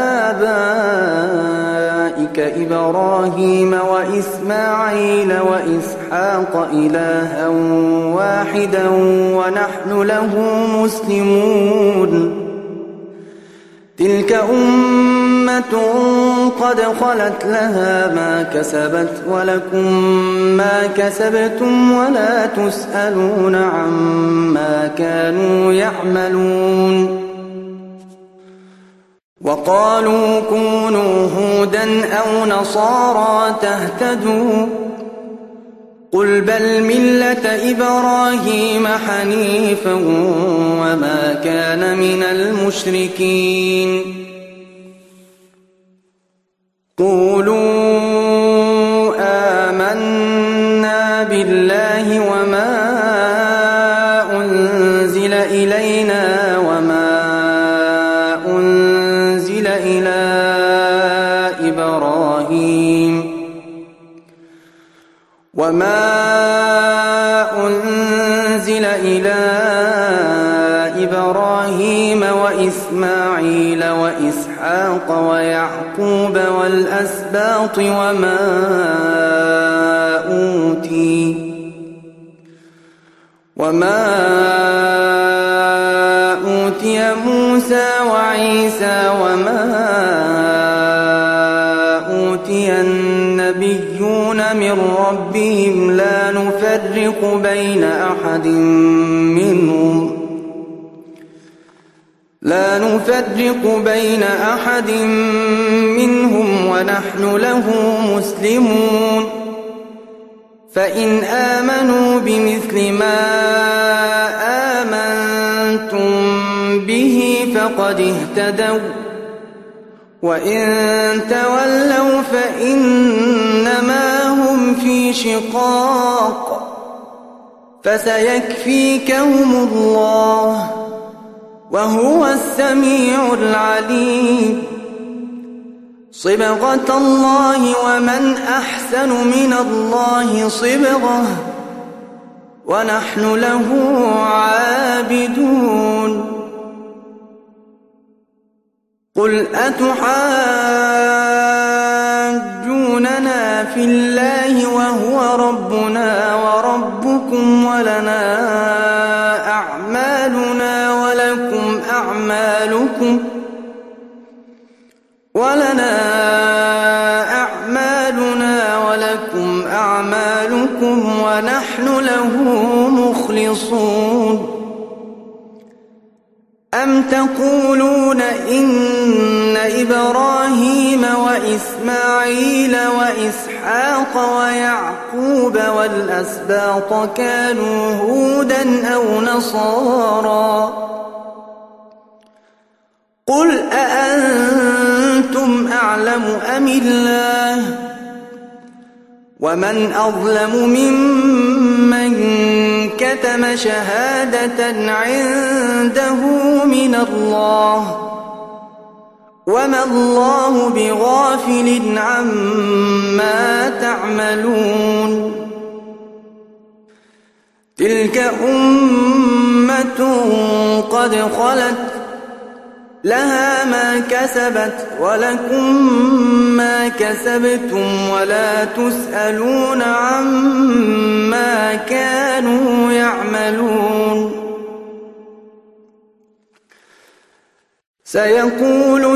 آبائك إبراهيم وإسماعيل وإسحاق إلها واحدا ونحن له مسلمون تلك أمة قد خلت لها ما كسبت ولكم ما كسبتم ولا تسألون عما كانوا يعملون وقالوا كونوا هودا أو نصارى تهتدوا قل بل ملة إبراهيم حنيفا وما كان من المشركين قولوا آمنا بالله وما أنزل إلينا وما أنزل إلى إبراهيم وما أنزل إلى إبراهيم وإسماعيل وإسحاق ويعقوب والأسباط وما أوتي وما أوتي موسى وعيسى وما أوتي النبيون من ربهم لا نفرق بين أحد منهم لا نفرق بين أحد منهم ونحن له مسلمون فإن آمنوا بمثل ما آمنتم به فقد اهتدوا وإن تولوا فإنما هم في شقاق فسيكفيكهم الله وهو السميع العليم صبغة الله ومن أحسن من الله صبغة ونحن له عابدون قل أتحاجوننا في الله وهو ربنا وربكم ولنا أعمالنا ولكم أعمالكم ولنا أعمالنا ولكم أعمالكم ونحن له مخلصون أم تقولون إن إبراهيم وإسماعيل وإسحاق ويعقوب والأسباط كانوا هودا أو نصارى قل أأنتم أعلم أم الله ومن أظلم ممن كتم شهادة عنده من الله وما الله بغافل عما تعملون تلك أمة قد خلت لها ما كسبت ولكم ما كسبتم ولا تسألون عما كانوا يعملون سيقول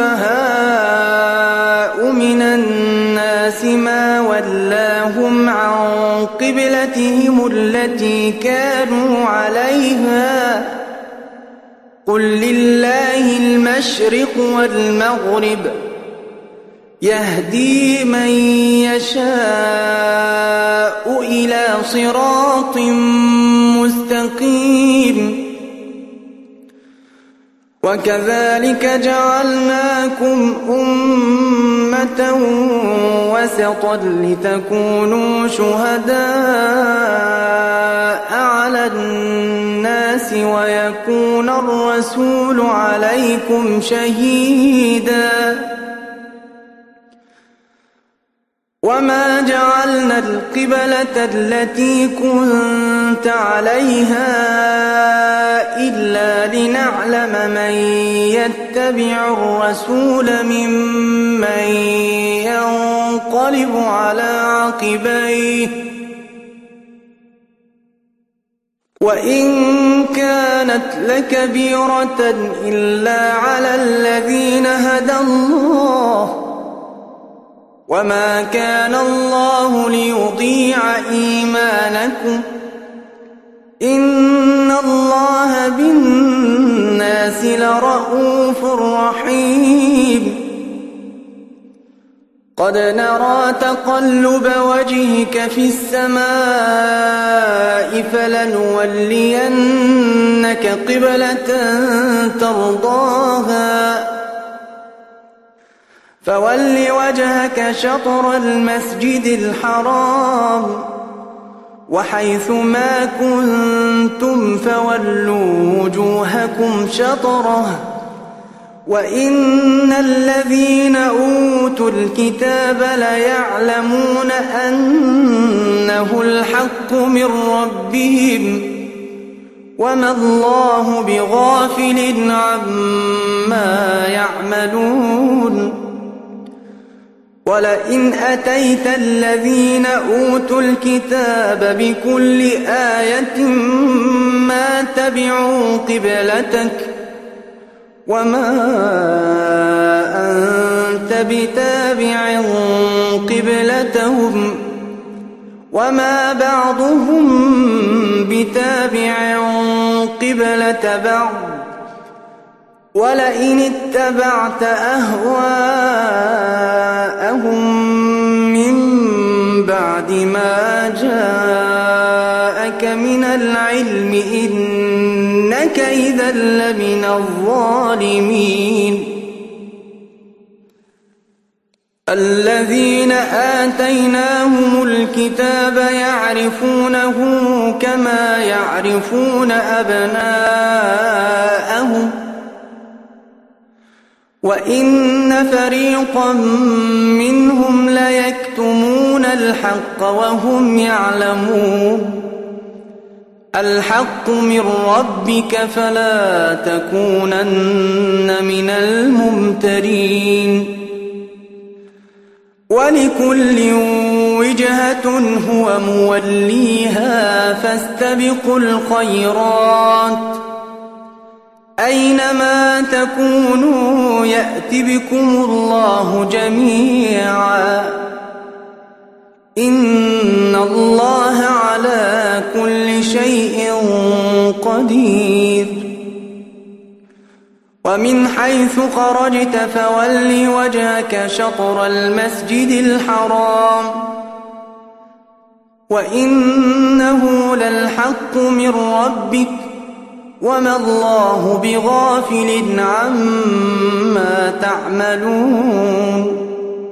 السفهاء من الناس ما ولاهم عن قبلتهم التي كانوا عليها قل لله المشرق والمغرب يهدي من يشاء إلى صراط مستقيم وكذلك جعلناكم أمة وسطا لتكونوا شهداء على الناس ويكون الرسول عليكم شهيدا وما جعلنا القبلة التي كنت عليها إلا لنعلم من يتبع الرسول ممن ينقلب على عقبيه وإن كانت لكبيرة إلا على الذين هدى الله وما كان الله ليضيع إيمانكم إن الله بالناس لرءوف رحيم قد نرى تقلب وجهك في السماء فلنولينك قبلة ترضاها فول وجهك شطر المسجد الحرام وحيث ما كنتم فولوا وجوهكم شطره وإن الذين أوتوا الكتاب ليعلمون أنه الحق من ربهم وما الله بغافل عما يعملون ولئن أتيت الذين أوتوا الكتاب بكل آية ما تبعوا قبلتك وما أنت بتابع قبلتهم وما بعضهم بتابع قبلة بعض ولئن اتبعت أهواءهم من بعد ما جاءك من العلم إنك إذا لمن الظالمين الذين آتيناهم الكتاب يعرفونه كما يعرفون أبناءهم وإن فريقا منهم ليكتمون الحق وهم يعلمون الحق من ربك فلا تكونن من الممترين ولكل وجهة هو موليها فاستبقوا الخيرات أينما تكونوا يأت بكم الله جميعا إن الله على كل شيء قدير ومن حيث خرجت فول وجهك شطر المسجد الحرام وإنه للحق من ربك وما الله بغافل عما تعملون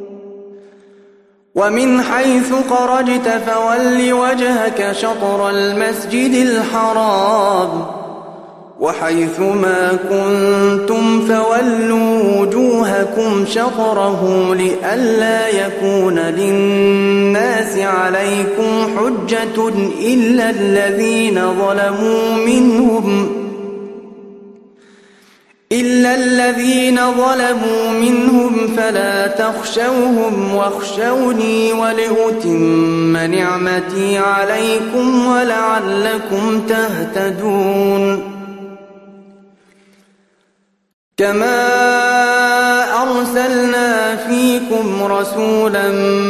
ومن حيث خرجت فول وجهك شطر المسجد الحرام وحيث ما كنتم فولوا وجوهكم شطره لئلا يكون للناس عليكم حجة إلا الذين ظلموا منهم إلا الذين ظلموا منهم فلا تخشوهم واخشوني ولأتم نعمتي عليكم ولعلكم تهتدون كما أرسلنا فيكم رسولا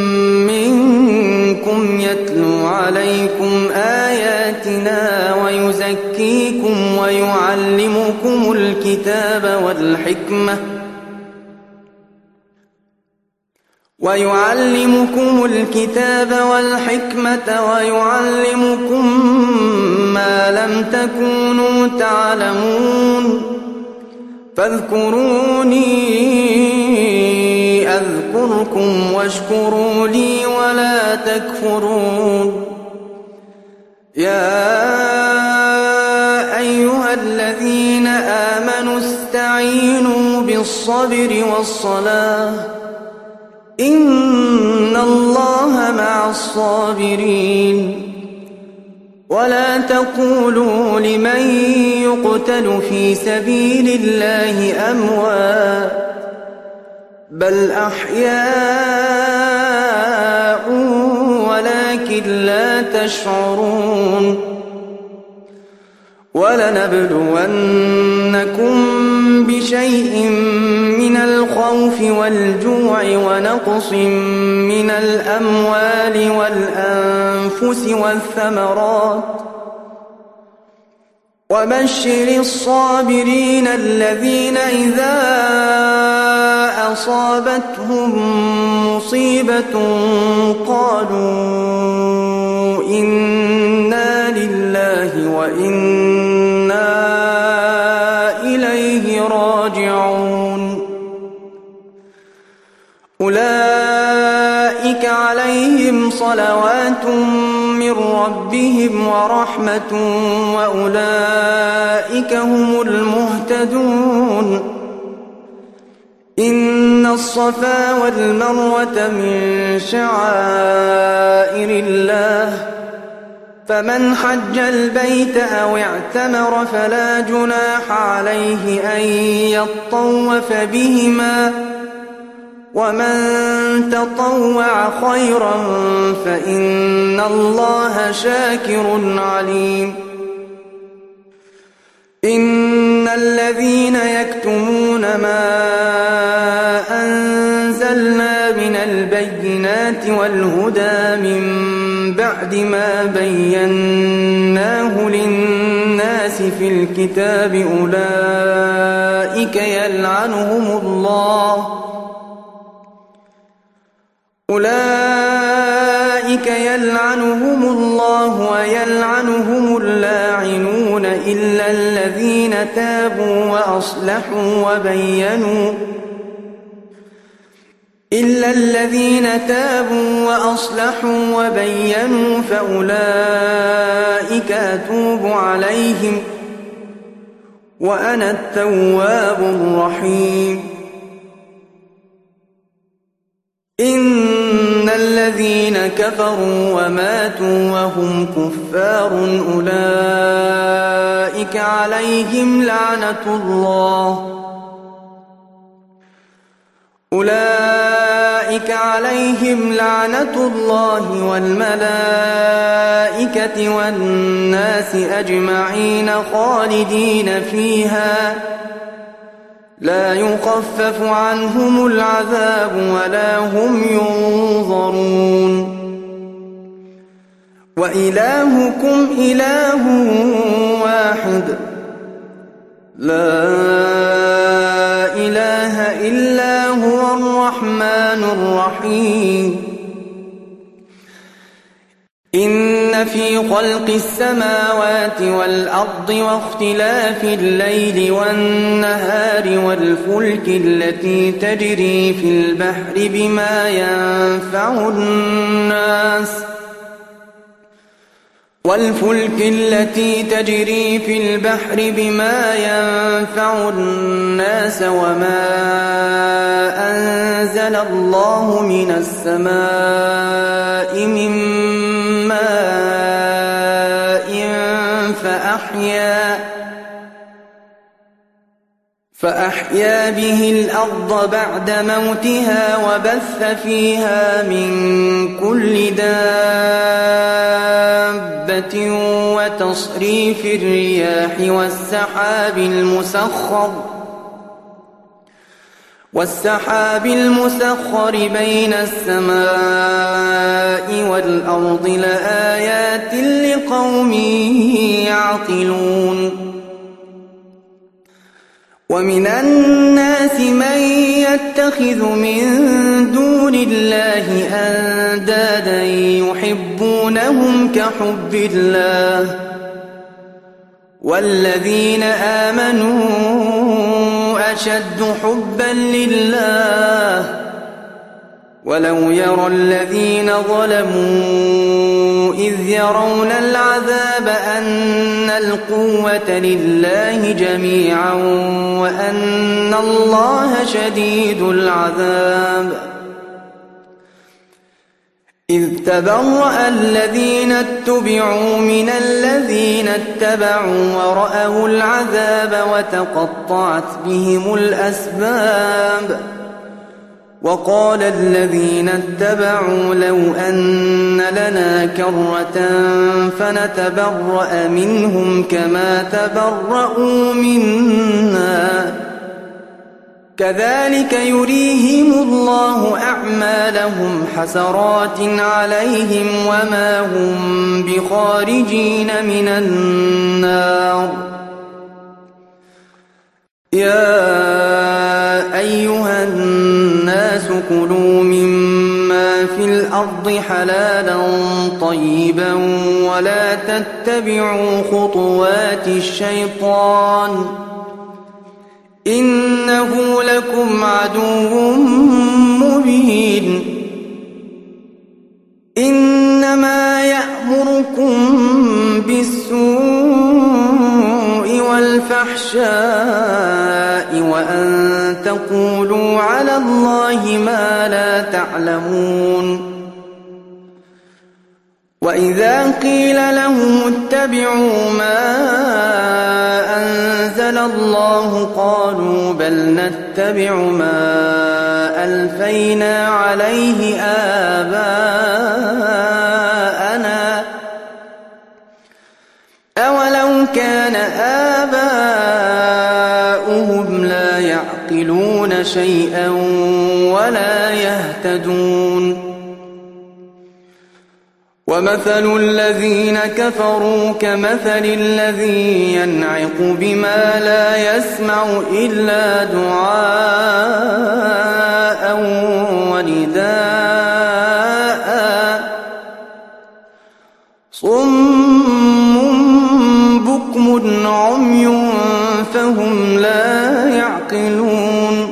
منكم يتلو عليكم آياتنا ويزكيكم ويعلمكم الكتاب والحكمة ويعلمكم الكتاب والحكمة ويعلمكم ما لم تكونوا تعلمون فاذكروني أذكركم واشكروا لي ولا تكفرون يا أيها الذين آمنوا استعينوا بالصبر والصلاة إن الله مع الصابرين ولا تقولوا لمن يقتل في سبيل الله أموات بل أحياء ولكن لا تشعرون ولنبلونكم بشيء من الخوف والجوع ونقص من الأموال والأنفس والثمرات وبشر الصابرين الذين إذا أصابتهم مصيبة قالوا إنا لله وإنا إليه راجعون أولئك عليهم صلوات من ربهم ورحمة وأولئك هم المهتدون إن الصفا والمروة من شعائر الله فمن حج البيت أو اعتمر فلا جناح عليه أن يطوف بهما ومن تطوع خيرا فإن الله شاكر عليم إن الذين يكتمون ما أنزلنا من البينات والهدى من بعد ما بيناه للناس في الكتاب أولئك يلعنهم الله أولئك يلعنهم الله ويلعنهم اللاعنون إلا الذين تابوا وأصلحوا وبينوا إلا الذين تابوا وأصلحوا وبينوا فأولئك أتوب عليهم وأنا التواب الرحيم إن الذين كفروا وماتوا وهم كفار أولئك عليهم لعنة الله أولئك عليهم لعنة الله والملائكة والناس أجمعين خالدين فيها لا يخفف عنهم العذاب ولا هم ينظرون وإلهكم إله واحد لا إله إلا هو الرحمن الرحيم إن في خلق السماوات والأرض واختلاف الليل والنهار والفلك التي تجري في البحر بما ينفع الناس والفلك التي تجري في البحر بما ينفع الناس وما أنزل الله من السماء من ماء فأحيا فأحيا به الأرض بعد موتها وبث فيها من كل دابة وتصريف الرياح والسحاب المسخر والسحاب المسخر بين السماء والأرض لآيات لقوم يعقلون ومن الناس من يتخذ من دون الله أندادا يحبونهم كحب الله والذين آمنوا أشد حبا لله ولو يرى الذين ظلموا إذ يرون العذاب أن القوة لله جميعا وأن الله شديد العذاب إذ تبرأ الذين اتبعوا من الذين اتبعوا ورأوا العذاب وتقطعت بهم الأسباب وقال الذين اتبعوا لو أن لنا كرة فنتبرأ منهم كما تبرأوا منا كذلك يريهم الله أعمالهم حسرات عليهم وما هم بخارجين من النار يا أيها الناس كلوا مما في الأرض حلالا طيبا ولا تتبعوا خطوات الشيطان إنه لكم عدو مبين إنما يأمركم بالسوء والفحشاء وأن تقولوا على الله ما لا تعلمون وإذا قيل لهم اتبعوا ما أنزل الله قالوا بل نتبع ما ألفينا عليه آباءنا أولو كان آباؤهم لا يعقلون شيئا ولا يهتدون ومثل الذين كفروا كمثل الذي ينعق بما لا يسمع إلا دعاء ونداء صم بكم عمي فهم لا يعقلون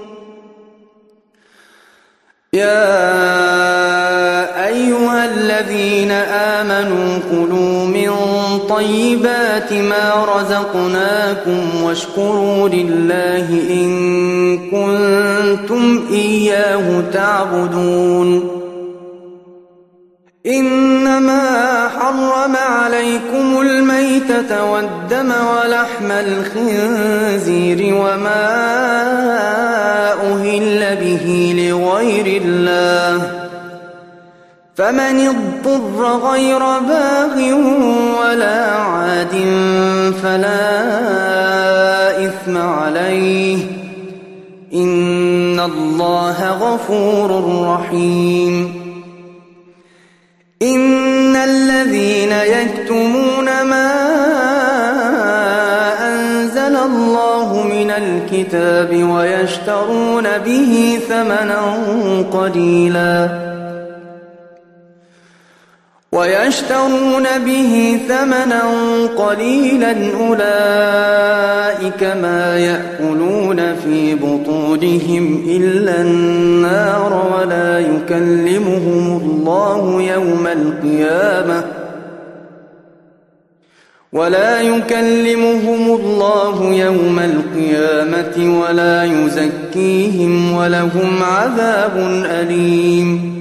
يا أيها الذين آمنوا كلوا من طيبات ما رزقناكم واشكروا لله إن كنتم إياه تعبدون إنما حرم عليكم الميتة والدم ولحم الخنزير وما أهل به لغير الله فمن اضطر غير باغ ولا عاد فلا إثم عليه إن الله غفور رحيم إن الذين يكتمون ما أنزل الله من الكتاب ويشترون به ثمنا قليلا ويشترون به ثمنا قليلا أولئك ما يأكلون في بطونهم إلا النار ولا يكلمهم الله يوم القيامة ولا يكلمهم الله يوم القيامة ولا يزكيهم ولهم عذاب أليم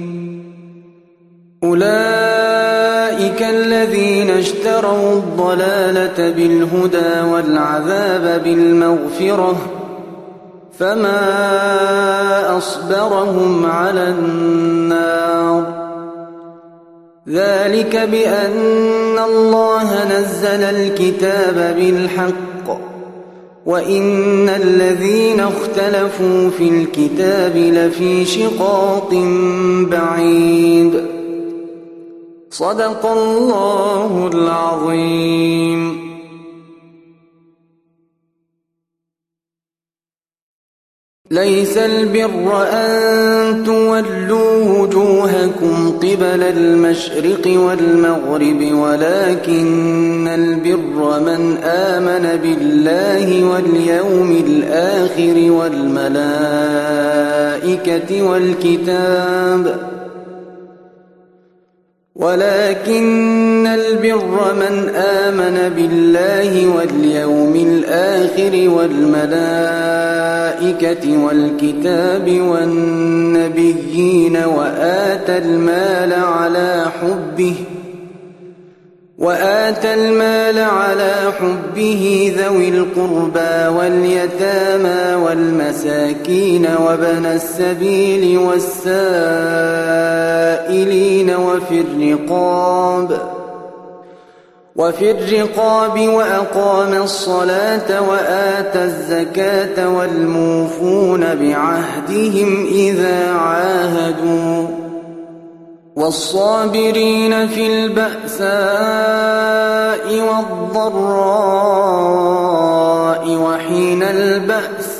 أولئك الذين اشتروا الضلالة بالهدى والعذاب بالمغفرة فما أصبرهم على النار ذلك بأن الله نزل الكتاب بالحق وإن الذين اختلفوا في الكتاب لفي شقاق بعيد صدق الله العظيم. ليس البر أن تولوا وجوهكم قبل المشرق والمغرب ولكن البر من آمن بالله واليوم الآخر والملائكة والكتاب ولكن البر من آمن بالله واليوم الآخر والملائكة والكتاب والنبيين وآتى المال على حبه وآتى المال على حبه ذوي القربى واليتامى والمساكين وابن السبيل والسائلين وفي الرقاب وفي الرقاب وأقام الصلاة وآتى الزكاة والموفون بعهدهم إذا عاهدوا والصابرين في البأساء والضراء وحين البأس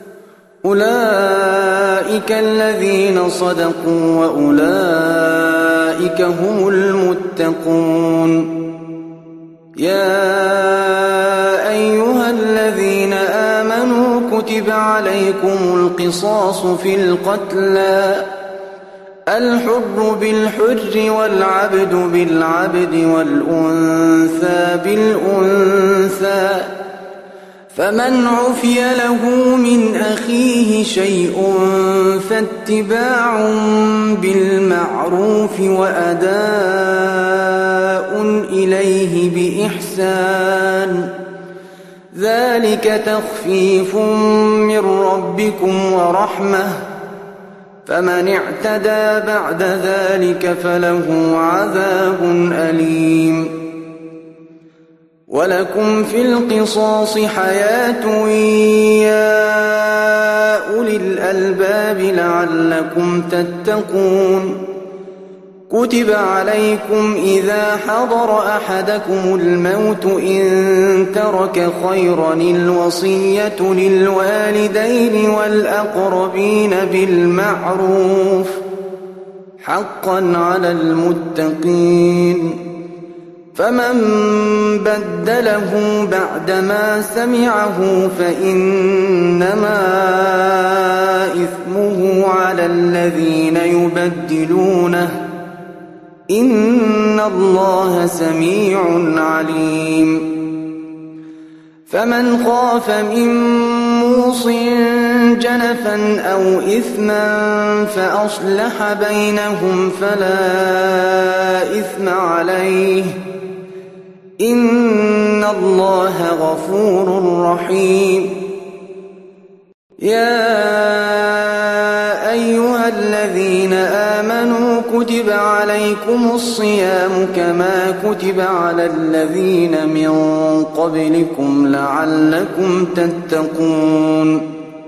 أولئك الذين صدقوا وأولئك هم المتقون. يا أيها الذين آمنوا كتب عليكم القصاص في القتلى الحر بالحر والعبد بالعبد والأنثى بالأنثى فمن عفي له من أخيه شيء فاتباع بالمعروف وأداء إليه بإحسان ذلك تخفيف من ربكم ورحمة فمن اعتدى بعد ذلك فله عذاب أليم. ولكم في القصاص حياة يا أولي الألباب لعلكم تتقون. كتب عليكم إذا حضر أحدكم الموت إن ترك خيرا الوصية للوالدين والأقربين بالمعروف حقا على المتقين. فمن بدله بعدما سمعه فإنما إثمه على الذين يبدلونه إن الله سميع عليم. فمن خاف من موص جنفا أو إثما فأصلح بينهم فلا إثم عليه إن الله غفور رحيم. يا أيها الذين آمنوا كتب عليكم الصيام كما كتب على الذين من قبلكم لعلكم تتقون.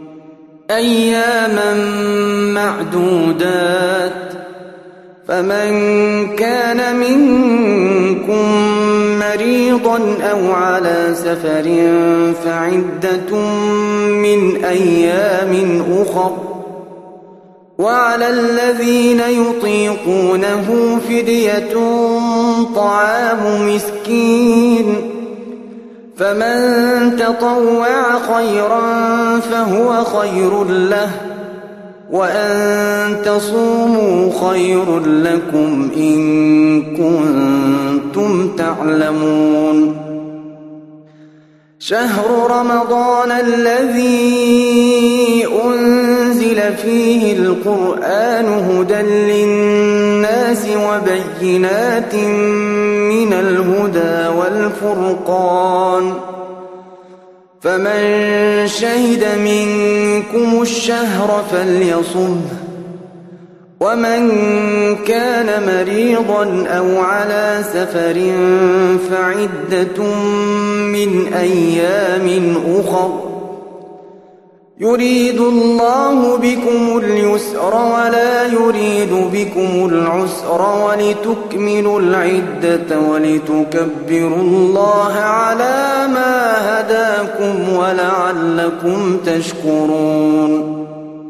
أياما معدودات. فمن كان منكم مريضا أو على سفر فعدة من أيام أخر. وعلى الذين يطيقونه فدية طعام مسكين. فمن تطوع خيرا فهو خير له وأن تصوموا خير لكم إن كنتم تعلمون. شهر رمضان الذي أنزل فيه القرآن هدى للناس وبينات من الهدى والفرقان. فمن شهد منكم الشهر فليصمه. ومن كان مريضا أو على سفر فعدة من أيام أخر. يريد الله بكم اليسر ولا يريد بكم العسر ولتكملوا العدة ولتكبروا الله على ما هداكم ولعلكم تشكرون.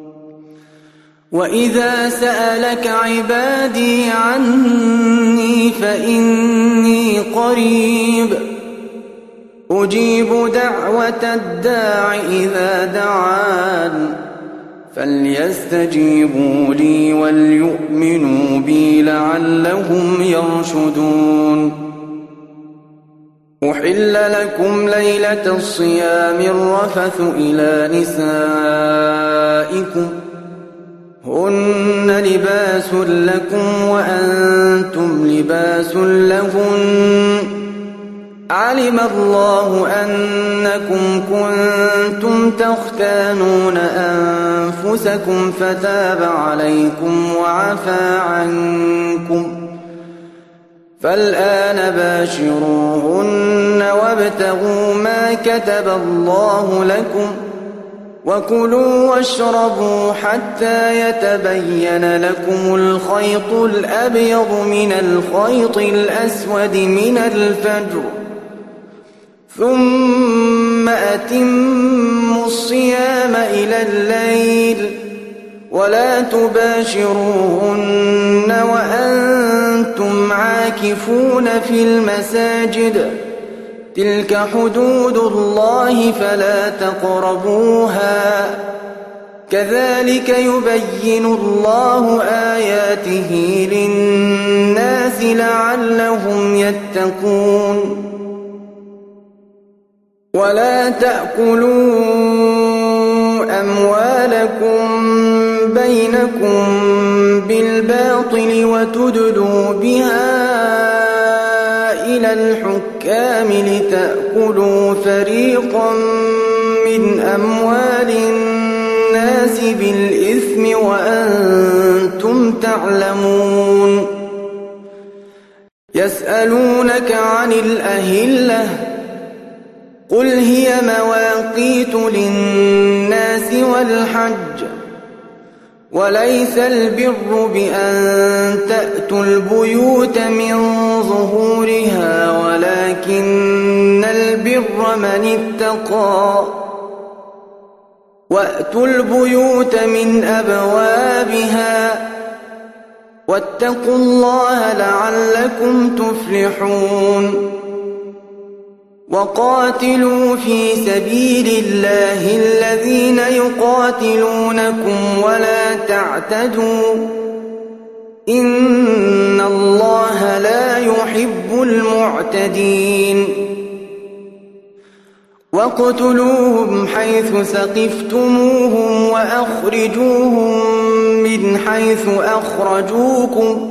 وإذا سألك عبادي عني فإني قريب أجيب دعوة الداع إذا دعان فليستجيبوا لي وليؤمنوا بي لعلهم يرشدون. أحل لكم ليلة الصيام الرفث إلى نسائكم هن لباس لكم وأنتم لباس لهن. علم الله أنكم كنتم تختانون أنفسكم فتاب عليكم وعفى عنكم فالآن باشروهن وابتغوا ما كتب الله لكم وكلوا واشربوا حتى يتبين لكم الخيط الأبيض من الخيط الأسود من الفجر ثم أتموا الصيام إلى الليل ولا تباشروهن وأنتم عاكفون في المساجد تلك حدود الله فلا تقربوها كذلك يبين الله آياته للناس لعلهم يتقون. ولا تأكلوا أموالكم بينكم بالباطل وتدلوا بها إلى الحكام لتأكلوا فريقا من أموال الناس بالإثم وأنتم تعلمون يسألونك عن الأهلة قل هي مواقيت للناس والحج وليس البر بأن تأتوا البيوت من ظهورها ولكن البر من اتقى وأتوا البيوت من أبوابها واتقوا الله لعلكم تفلحون وقاتلوا في سبيل الله الذين يقاتلونكم ولا تعتدوا إن الله لا يحب المعتدين واقتلوهم حيث ثقفتموهم وأخرجوهم من حيث أخرجوكم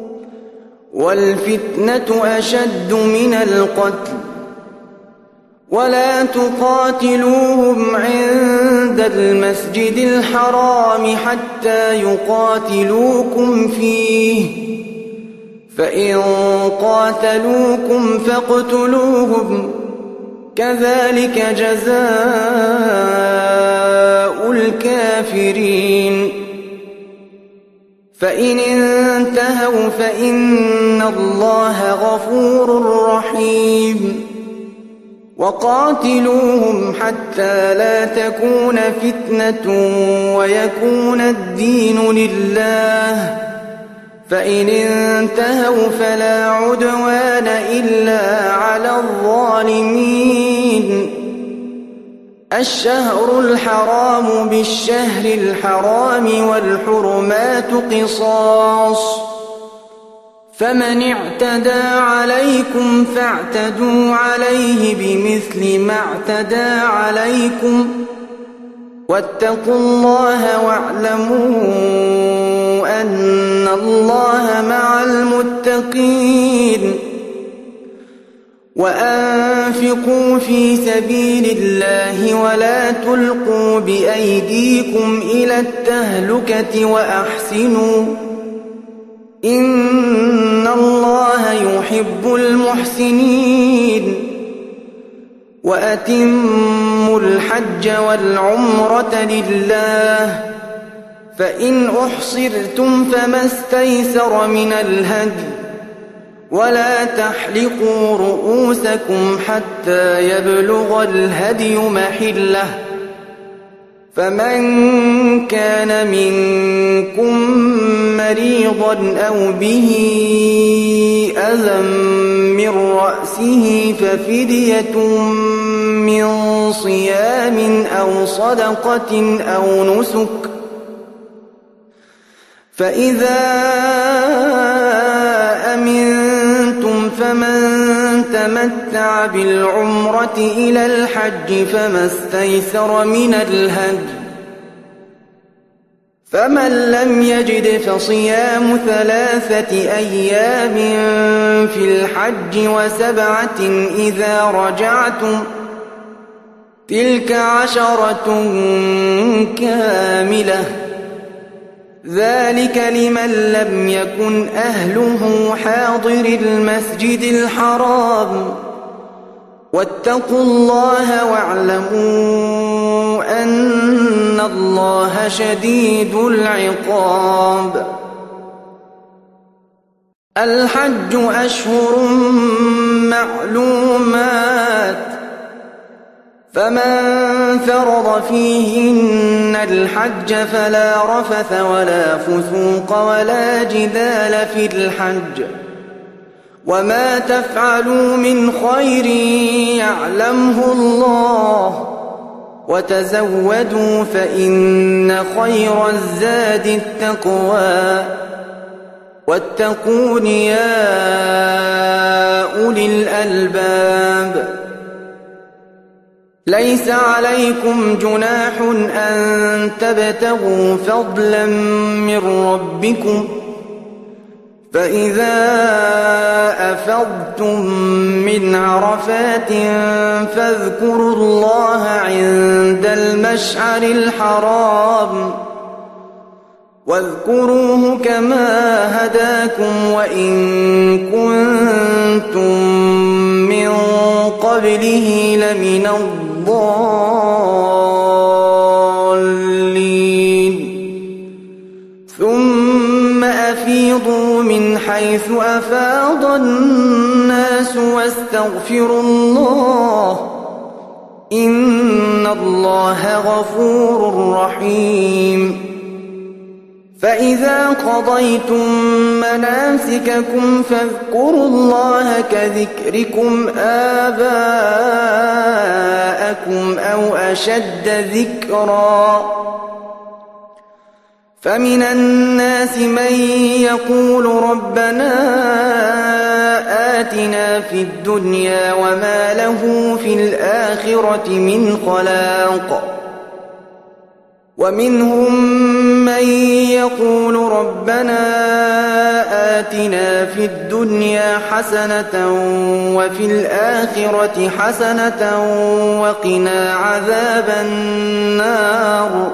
والفتنة أشد من القتل ولا تقاتلوهم عند المسجد الحرام حتى يقاتلوكم فيه فإن قاتلوكم فاقتلوهم كذلك جزاء الكافرين فإن انتهوا فإن الله غفور رحيم وقاتلوهم حتى لا تكون فتنة ويكون الدين لله فإن انتهوا فلا عدوان إلا على الظالمين الشهر الحرام بالشهر الحرام والحرمات قصاص فمن اعتدى عليكم فاعتدوا عليه بمثل ما اعتدى عليكم واتقوا الله واعلموا أن الله مع المتقين وأنفقوا في سبيل الله ولا تلقوا بأيديكم إلى التهلكة وأحسنوا إن الله يحب المحسنين وأتموا الحج والعمرة لله فإن أحصرتم فما استيسر من الهدي ولا تحلقوا رؤوسكم حتى يبلغ الهدي محله فمن كان منكم مريضا أو به أذى من رأسه ففدية من صيام أو صدقة أو نسك فإذا أمنتم فمن تمتع بالعمرة إلى الحج فما استيسر من الهدي فمن لم يجد فصيام ثلاثة أيام في الحج وسبعة إذا رجعتم تلك عشرة كاملة ذلك لمن لم يكن أهله حاضر المسجد الحرام واتقوا الله واعلموا أن الله شديد العقاب الحج أشهر معلومات فمن فرض فيهن الحج فلا رفث ولا فسوق ولا جدال في الحج وما تفعلوا من خير يعلمه الله وتزودوا فإن خير الزاد التقوى واتقون يا أولي الألباب ليس عليكم جناح أن تبتغوا فضلا من ربكم فإذا أفضتم من عرفات فاذكروا الله عند المشعر الحرام واذكروه كما هداكم وإن كنتم من قبله لمن الضالين ثم أفيضوا من حيث أفاض الناس واستغفروا الله إن الله غفور رحيم فإذا قضيتم مناسككم فاذكروا الله كذكركم آباءكم أو أشد ذكرًا فمن الناس من يقول ربنا آتنا في الدنيا وما له في الآخرة من خلاق ومنهم من يقول ربنا آتنا في الدنيا حسنة وفي الآخرة حسنة وقنا عذاب النار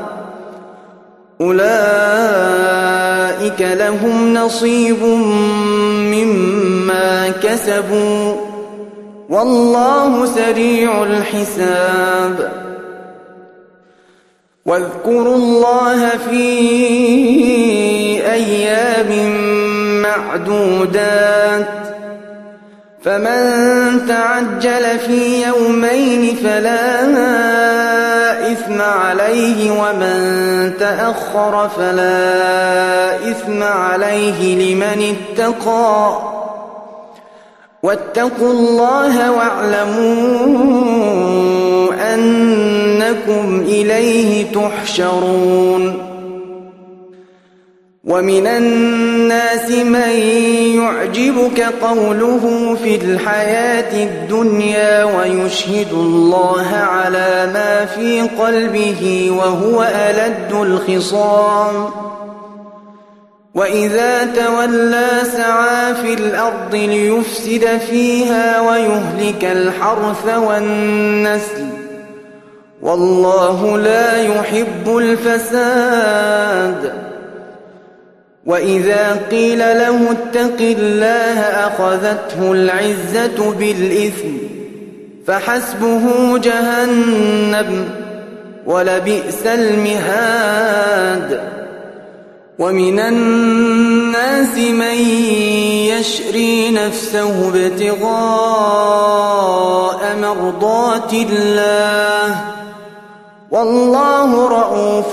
أولئك لهم نصيب مما كسبوا والله سريع الحساب واذكروا الله في أيام معدودات فمن تعجل في يومين فلا إثم عليه ومن تأخر فلا إثم عليه لمن اتقى واتقوا الله واعلموا أنكم إليه تحشرون ومن الناس من يعجبك قوله في الحياة الدنيا ويشهد الله على ما في قلبه وهو ألد الخصام وإذا تولى سعى في الأرض ليفسد فيها ويهلك الحرث والنسل والله لا يحب الفساد وإذا قيل له اتق الله أخذته العزة بالإثم فحسبه جهنم ولبئس المهاد ومن الناس من يشري نفسه ابتغاء مرضات الله والله رؤوف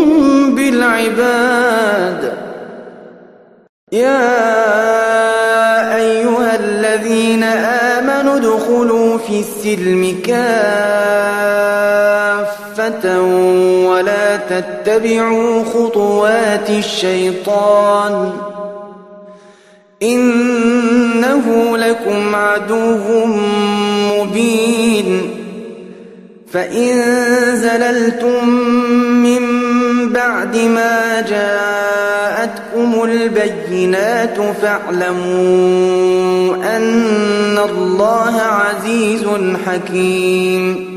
بالعباد يا أيها الذين آمنوا ادخلوا في السلم كافة ولا تتبعوا خطوات الشيطان إنه لكم عدو مبين فإن زللتم من بعد ما جاءتكم البينات فاعلموا أن الله عزيز حكيم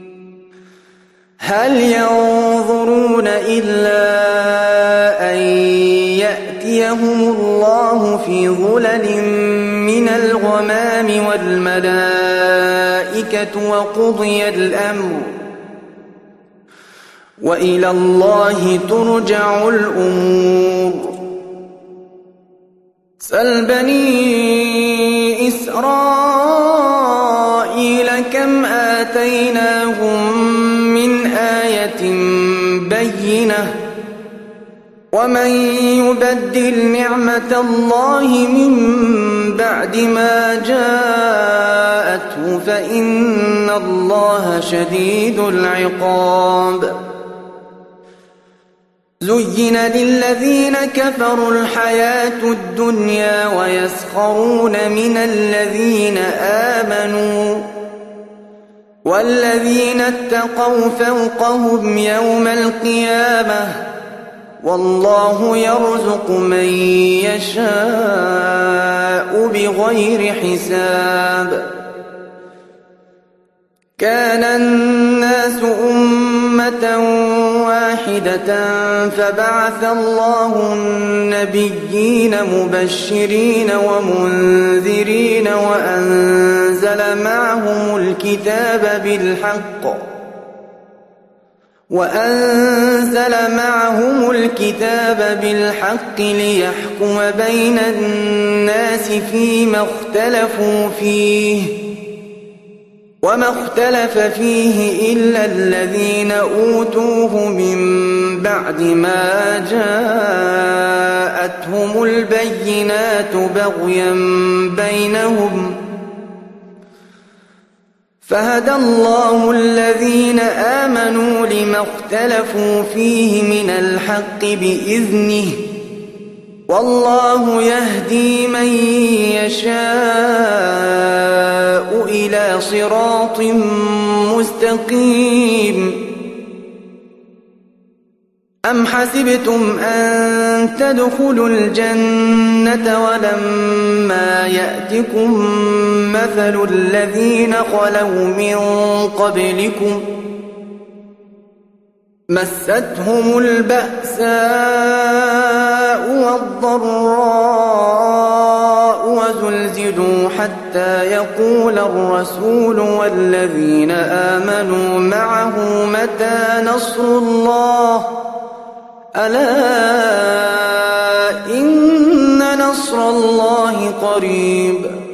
هل ينظرون إلا أن يأتيهم الله في ظلل من الغمام والملائكة وقضي الأمر وإلى الله ترجع الأمور سل بني إسرائيل كم آتيناهم من آية بينة ومن يبدل نعمة الله من بعد ما جاءته فإن الله شديد العقاب زين للذين كفروا الحياة الدنيا ويسخرون من الذين آمنوا والذين اتقوا فوقهم يوم القيامة والله يرزق من يشاء بغير حساب. كان الناس أمة واحدة فبعث الله النبيين مبشرين ومنذرين وأنزل معهم الكتاب بالحق وأنزل معهم الكتاب بالحق ليحكم بين الناس فيما اختلفوا فيه وما اختلف فيه إلا الذين أوتوه من بعد ما جاءتهم البينات بغيا بينهم فهدى الله الذين آمنوا لما اختلفوا فيه من الحق بإذنه والله يهدي من يشاء إلى صراط مستقيم. أم حسبتم أن تدخلوا الجنة ولما يأتكم مثل الذين خلوا من قبلكم مستهم البأساء والضراء وزلزلوا حتى يقول الرسول والذين آمنوا معه متى نصر الله ألا إن نصر الله قريب.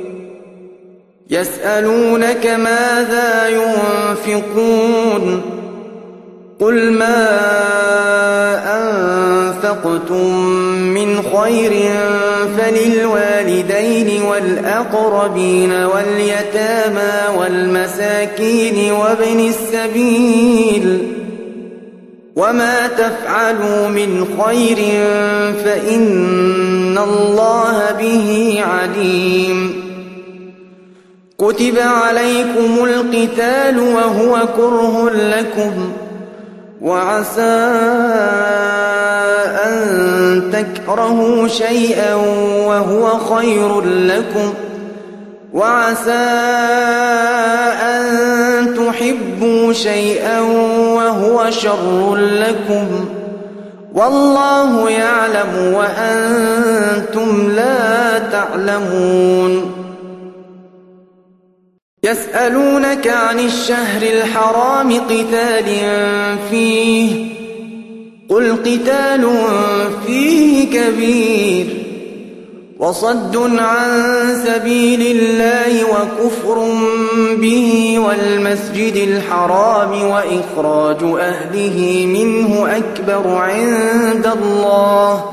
يسألونك ماذا ينفقون قل ما أنفقتم من خير فللوالدين والأقربين واليتامى والمساكين وابن السبيل وما تفعلوا من خير فإن الله به عليم. كتب عليكم القتال وهو كره لكم وعسى أن تكرهوا شيئا وهو خير لكم وعسى أن تحبوا شيئا وهو شر لكم والله يعلم وأنتم لا تعلمون. يسألونك عن الشهر الحرام قتال فيه قل قتال فيه كبير وصد عن سبيل الله وكفر به والمسجد الحرام وإخراج أهله منه أكبر عند الله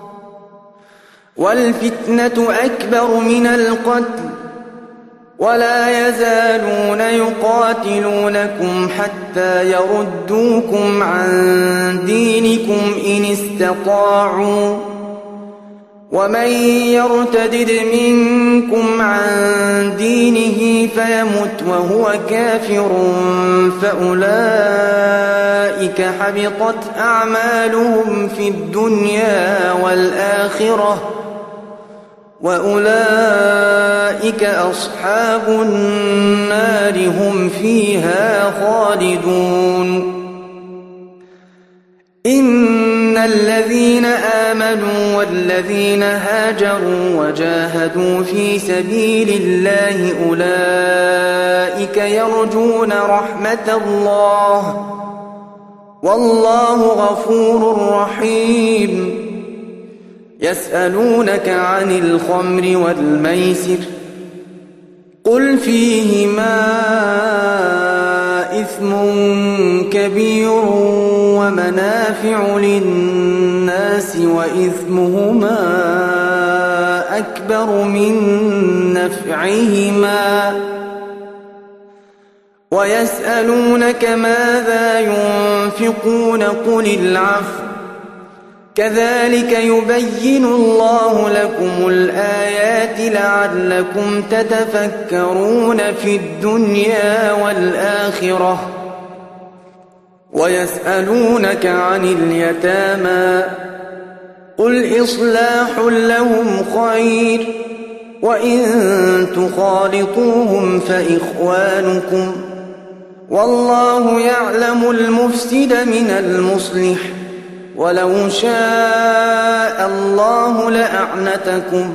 والفتنة أكبر من القتل ولا يزالون يقاتلونكم حتى يردوكم عن دينكم إن استطاعوا ومن يرتدد منكم عن دينه فيمت وهو كافر فأولئك حبطت أعمالهم في الدنيا والآخرة وأولئك أصحاب النار هم فيها خالدون. إن الذين آمنوا والذين هاجروا وجاهدوا في سبيل الله أولئك يرجون رحمة الله والله غفور رحيم. يسألونك عن الخمر والميسر قل فيهما إثم كبير ومنافع للناس وإثمهما أكبر من نفعهما ويسألونك ماذا ينفقون قل العفو كذلك يبين الله لكم الآيات لعلكم تتفكرون في الدنيا والآخرة ويسألونك عن اليتامى قل إصلاح لهم خير وإن تخالطوهم فإخوانكم والله يعلم المفسد من المصلح ولو شاء الله لأعنتكم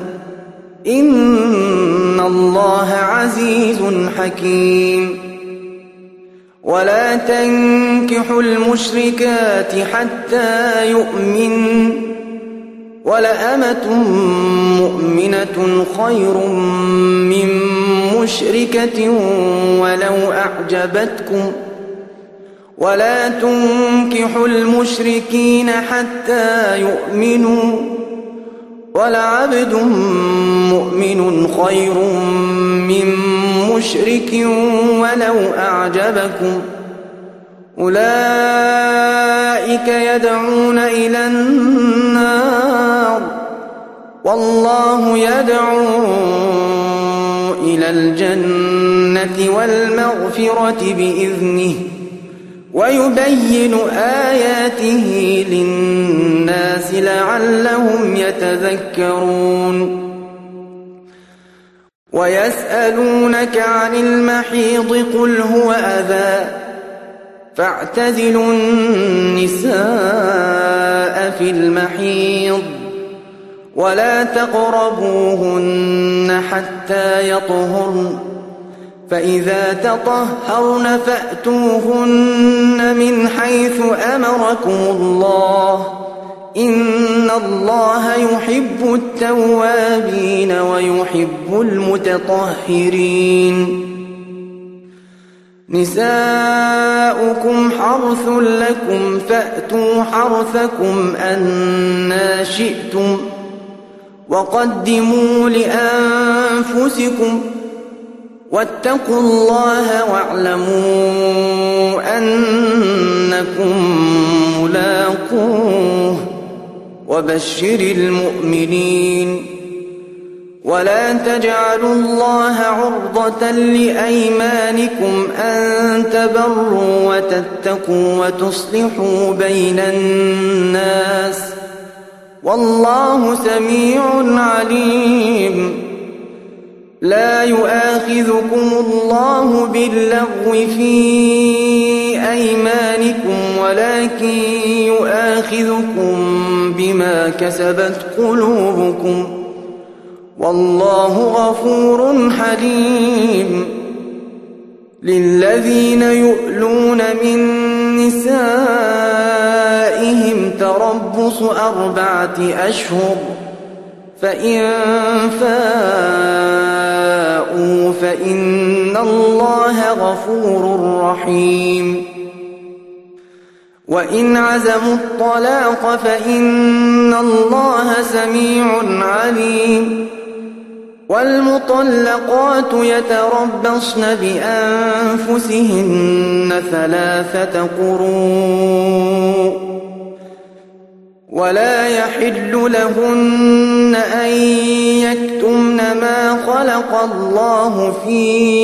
إن الله عزيز حكيم. ولا تنكحوا المشركات حتى يؤمن ولأمة مؤمنة خير من مشركة ولو أعجبتكم ولا تنكحوا المشركين حتى يؤمنوا ولعبد مؤمن خير من مشرك ولو أعجبكم أولئك يدعون إلى النار والله يدعو إلى الجنة والمغفرة بإذنه ويبين آياته للناس لعلهم يتذكرون. ويسألونك عن المحيض قل هو أذى فاعتزلوا النساء في المحيض ولا تقربوهن حتى يطهرن فإذا تطهرن فأتوهن من حيث أمركم الله إن الله يحب التوابين ويحب المتطهرين. نساؤكم حرث لكم فأتوا حرثكم أنى شئتم وقدموا لأنفسكم واتقوا الله واعلموا أنكم ملاقوه وبشر المؤمنين. ولا تجعلوا الله عرضة لأيمانكم أن تبروا وتتقوا وتصلحوا بين الناس والله سميع عليم. لا يؤاخذكم الله باللغو في أيمانكم ولكن يؤاخذكم بما كسبت قلوبكم والله غفور حليم. للذين يؤلون من نسائهم تربص أربعة أشهر فإن فاءوا فإن الله غفور رحيم. وإن عزموا الطلاق فإن الله سميع عليم. والمطلقات يتربصن بأنفسهن ثلاثة قروء ولا يحل لهن أن يكتمن ما خلق الله في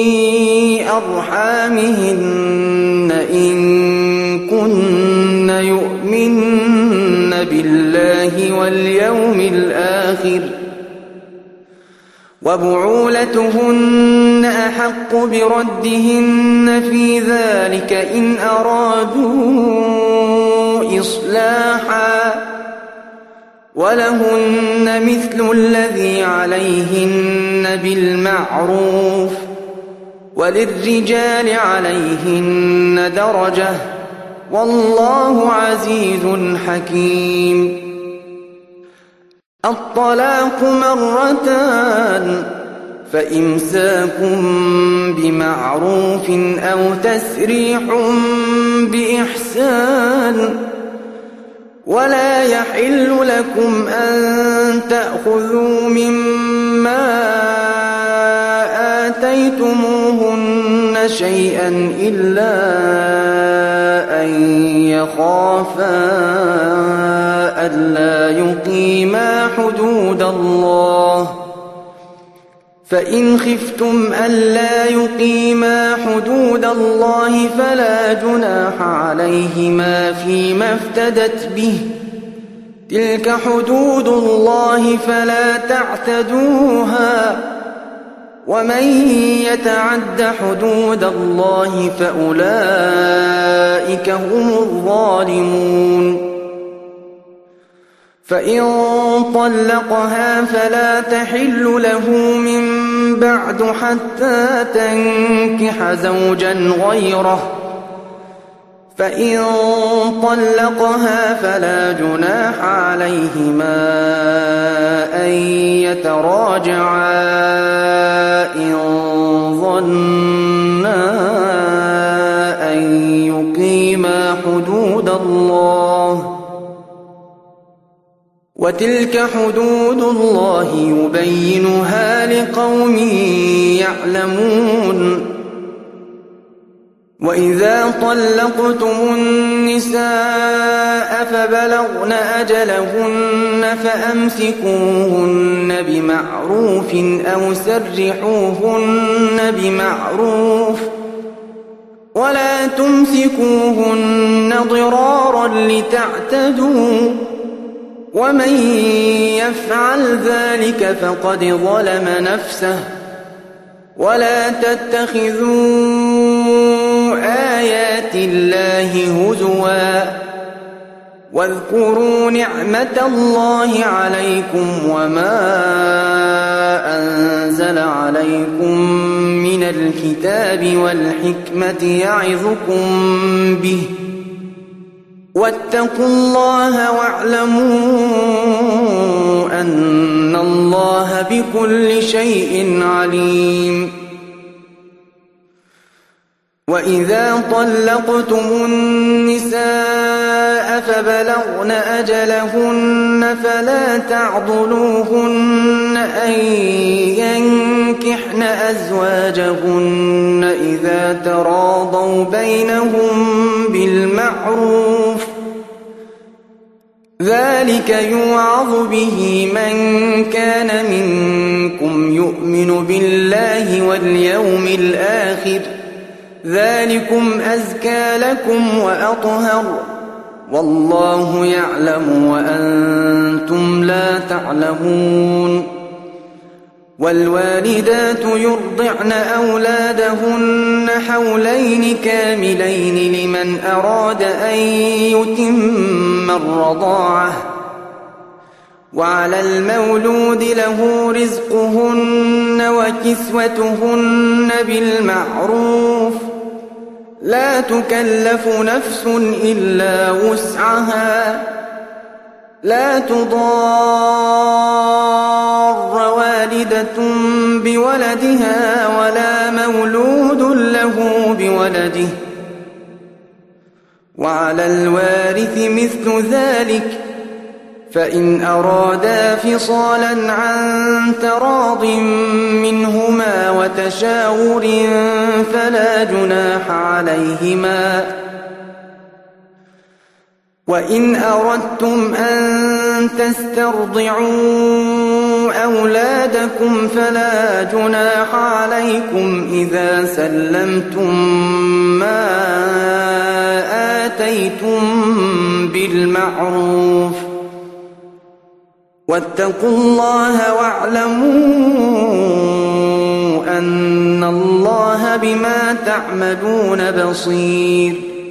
أرحامهن إن كن يؤمن بالله واليوم الآخر وبعولتهن أحق بردهن في ذلك إن أرادوا إصلاحا ولهن مثل الذي عليهن بالمعروف وللرجال عليهن درجة والله عزيز حكيم. الطلاق مرتان فإمساك بمعروف أو تسريح بإحسان ولا يحل لكم أن تأخذوا مما آتيتموهن شيئا إلا أن يخافا ألا يقيما حدود الله فإن خفتم ألا يقيما حدود الله فلا جناح عليهما فيما افتدت به، تلك حدود الله فلا تعتدوها، ومن يتعد حدود الله فأولئك هم الظالمون. فإن طلقها فلا تحل له من بعد حتى تنكح زوجا غيره، فإن طلقها فلا جناح عليهما أن يتراجعا إن ظنا أن يقيما حدود الله، وتلك حدود الله يبينها لقوم يعلمون. وإذا طلقتم النساء فبلغن أجلهن فأمسكوهن بمعروف أو سرحوهن بمعروف، ولا تمسكوهن ضرارا لتعتدوا، ومن يفعل ذلك فقد ظلم نفسه. ولا تتخذوا آيات الله هزوا، واذكروا نعمة الله عليكم وما أنزل عليكم من الكتاب والحكمة يعظكم به، واتقوا الله واعلموا أن الله بكل شيء عليم. وإذا طلقتم النساء فبلغن أجلهن فلا تعضلوهن أن ينكحن أزواجهن إذا تراضوا بينهم بالمعروف، ذلك يوعظ به من كان منكم يؤمن بالله واليوم الآخر، ذلكم أزكى لكم وأطهر، والله يعلم وأنتم لا تعلمون. والوالدات يرضعن أولادهن حولين كاملين لمن أراد أن يتم الرضاعة، وعلى المولود له رزقهن وكسوتهن بالمعروف، لا تكلف نفس إلا وسعها، لا تضار والدة بولدها ولا مولود له بولده، وعلى الوارث مثل ذلك، فإن أرادا فصالا عن تراض منهما وتشاور فلا جناح عليهما. وإن أردتم أن تسترضعوا أولادكم فلا جناح عليكم إذا سلمتم ما آتيتم بالمعروف، واتقوا الله واعلموا أن الله بما تعملون بصير.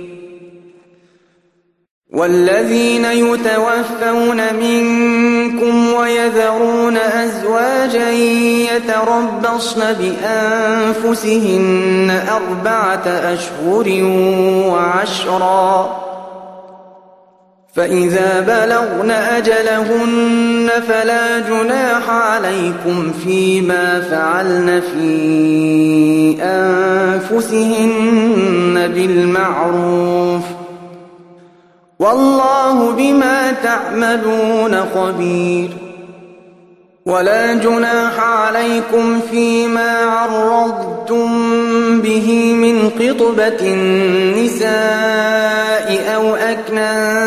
والذين يتوفون منكم ويذرون أزواجا يتربصن بأنفسهن أربعة أشهر وعشرا، فإذا بلغن أجلهن فلا جناح عليكم فيما فعلن في أنفسهن بالمعروف، والله بما تعملون خبير. ولا جناح عليكم فيما عرضتم به من خطبة النساء أو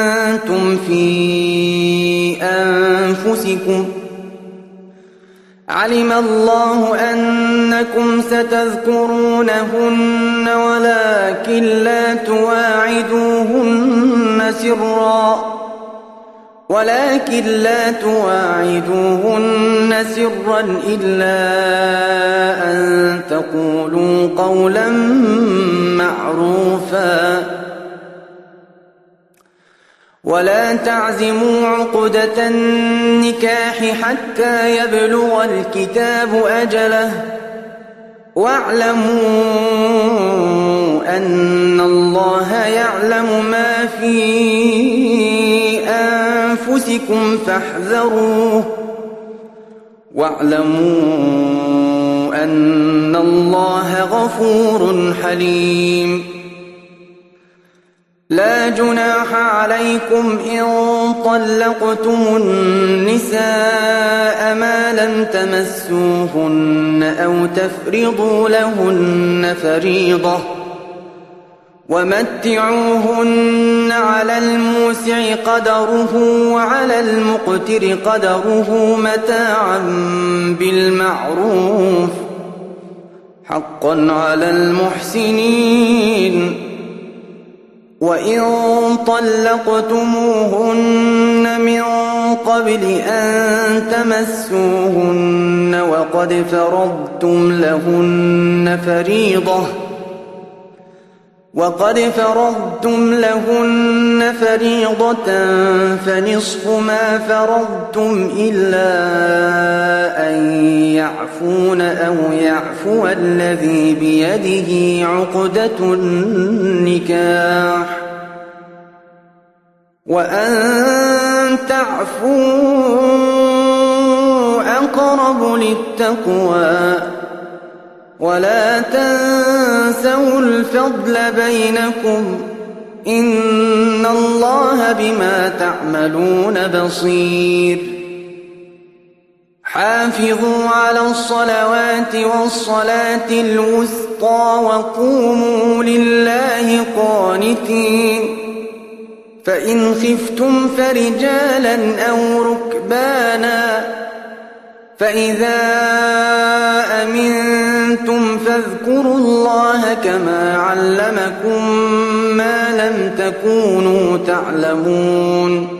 أكننتم في أنفسكم، علم الله أنكم ستذكرونهن ولكن لا تواعدوهن سرا ولكن لا تواعدوهن سرا إلا أن تقولوا قولا معروفا ولا تعزموا عقدة النكاح حتى يبلغ الكتاب أجله واعلموا أن الله يعلم ما في أنفسكم فاحذروه واعلموا أن الله غفور حليم لا جناح عليكم إن طلقتم النساء ما لم تمسوهن أو تفرضوا لهن فريضة ومتعوهن على الموسع قدره وعلى المقتر قدره متاعا بالمعروف حقا على المحسنين وإن طلقتموهن من قبل أن تمسوهن وقد فرضتم لهن فريضة وقد فرضتم لهن فريضة فنصف ما فرضتم إلا أن يعفون أو يعفو الذي بيده عقدة النكاح وأن تعفوا أقرب للتقوى ولا تنسوا الفضل بينكم إن الله بما تعملون بصير حافظوا على الصلوات والصلاة الوسطى وقوموا لله قانتين فإن خفتم فرجالا أو ركبانا فإذا أمنتم فاذكروا الله كما علمكم ما لم تكونوا تعلمون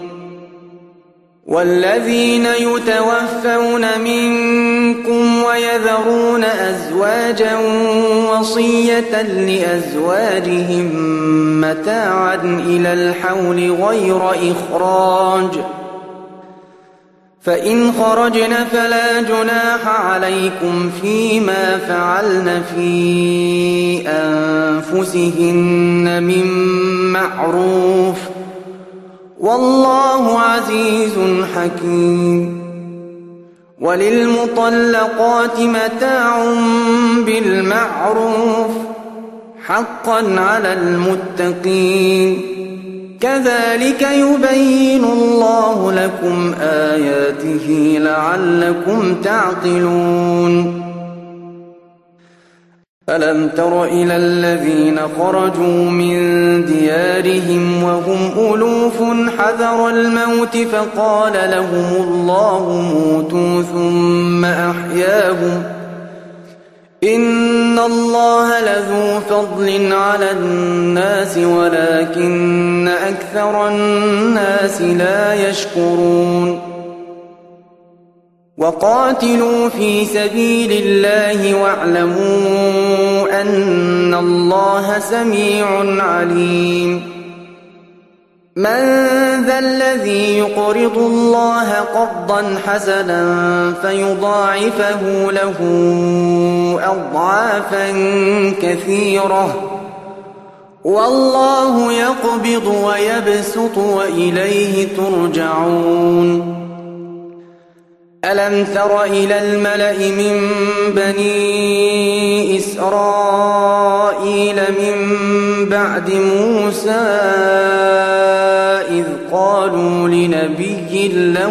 والذين يتوفون منكم ويذرون أزواجا وصية لأزواجهم متاعا إلى الحول غير إخراج فإن خرجن فلا جناح عليكم فيما فعلن في أنفسهن من معروف والله عزيز حكيم وللمطلقات متاع بالمعروف حقا على المتقين كذلك يبين الله لكم آياته لعلكم تعقلون ألم تر إلى الذين خرجوا من ديارهم وهم ألوف حذر الموت فقال لهم الله موتوا ثم أحياهم إن الله لذو فضل على الناس ولكن أكثر الناس لا يشكرون وقاتلوا في سبيل الله واعلموا أن الله سميع عليم من ذا الذي يقرض الله قرضا حسنا فيضاعفه له أضعافا كثيرة والله يقبض ويبسط وإليه ترجعون ألم تر إلى الملأ من بني إسرائيل من بعد موسى إذ قالوا لنبي له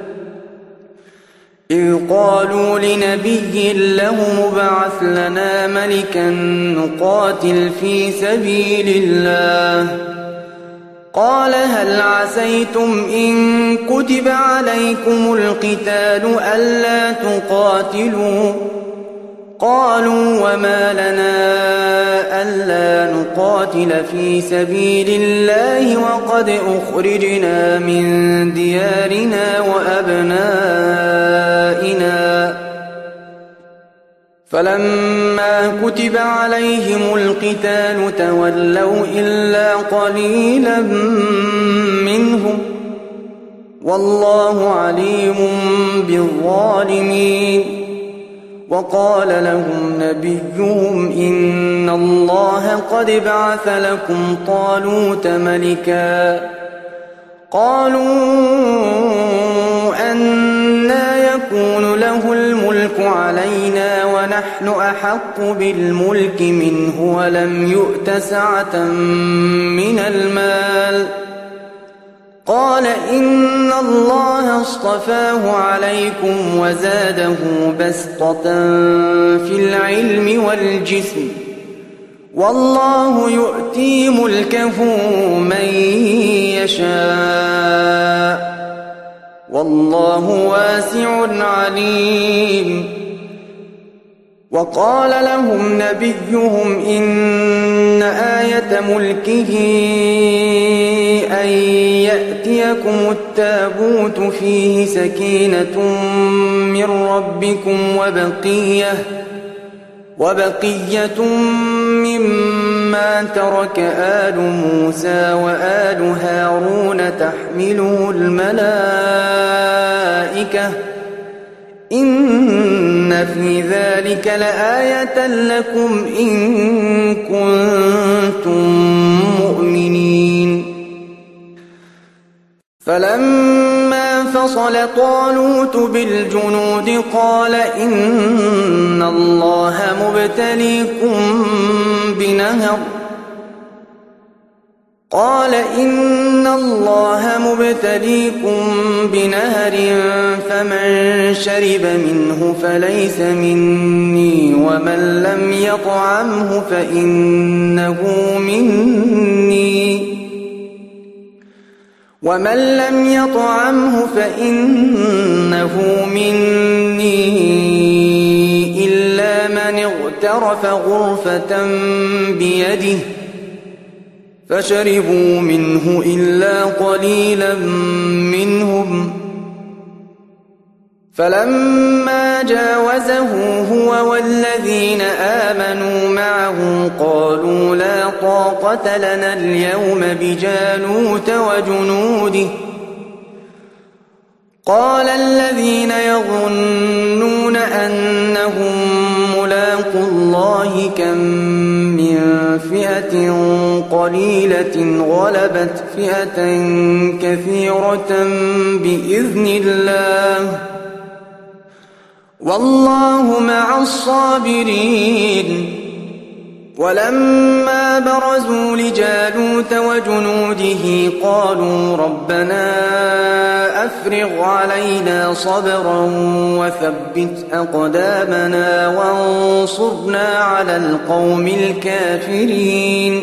إذ قالوا لنبي له ابعث لنا ملكا نقاتل في سبيل الله قال هل عسيتم إن كتب عليكم القتال ألا تقاتلوا قالوا وما لنا ألا نقاتل في سبيل الله وقد أخرجنا من ديارنا وأبنائنا فلما كتب عليهم القتال تولوا إلا قليلا منهم والله عليم بالظالمين وقال لهم نبيهم إن الله قد بعث لكم طالوت ملكا قالوا أنى يكون له الملك علينا ونحن أحق بالملك منه ولم يؤت سعة من المال قال إن الله اصطفاه عليكم وزاده بسطة في العلم والجسم والله يؤتي ملكه من يشاء والله واسع عليم وقال لهم نبيهم إن آية ملكه أن يأتيكم التابوت فيه سكينة من ربكم وبقية وبقية مما ترك آل موسى وآل هارون تحمله الملائكة إن في ذلك لآية لكم إن كنتم مؤمنين فلما فصل طالوت بالجنود قال إن الله مبتليكم بنهر قال إن الله مبتليكم بنهر فمن شرب منه فليس مني ومن لم يطعمه فإنه مني ومن لم يطعمه فإنه مني إلا من اغترف غرفة بيده فشربوا منه إلا قليلا منهم فلما جاوزه هو والذين آمنوا معه قالوا لا طاقة لنا اليوم بجالوت وجنوده قال الذين يظنون أنهم ملاقو الله كم من فئة قليلة غلبت فئة كثيرة بإذن الله والله مع الصابرين ولما برزوا لجالوت وجنوده قالوا ربنا أفرغ علينا صبرا وثبت أقدامنا وانصرنا على القوم الكافرين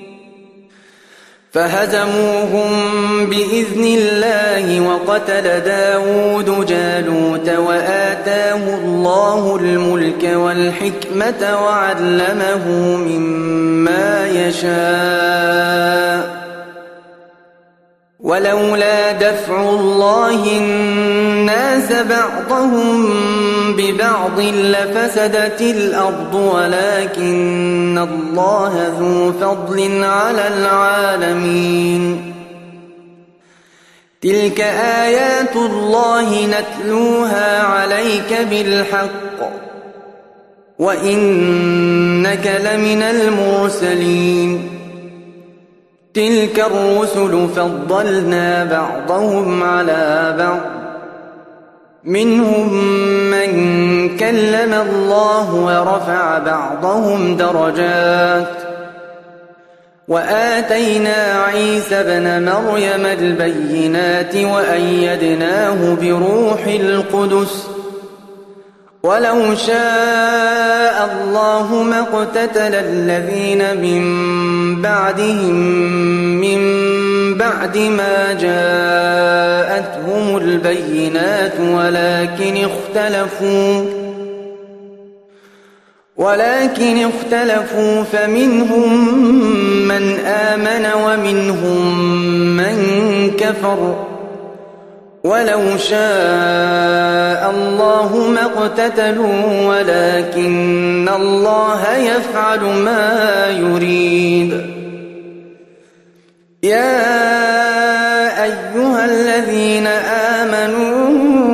فهزموهم بإذن الله وقتل داود جالوت وآتاه الله الملك والحكمة وعلمه مما يشاء ولولا دفع الله الناس بعضهم ببعض لفسدت الأرض ولكن الله ذو فضل على العالمين تلك آيات الله نتلوها عليك بالحق وإنك لمن المرسلين تلك الرسل فضلنا بعضهم على بعض منهم من كلم الله ورفع بعضهم درجات وآتينا عيسى ابن مريم البينات وأيدناه بروح القدس ولو شاء الله ما اقتتل الذين من بعدهم من بعد ما جاءتهم البينات ولكن اختلفوا ولكن اختلفوا فمنهم من آمن ومنهم من كفر ولو شاء الله ما اقتتلوا ولكن الله يفعل ما يريد. يا أيها الذين آمنوا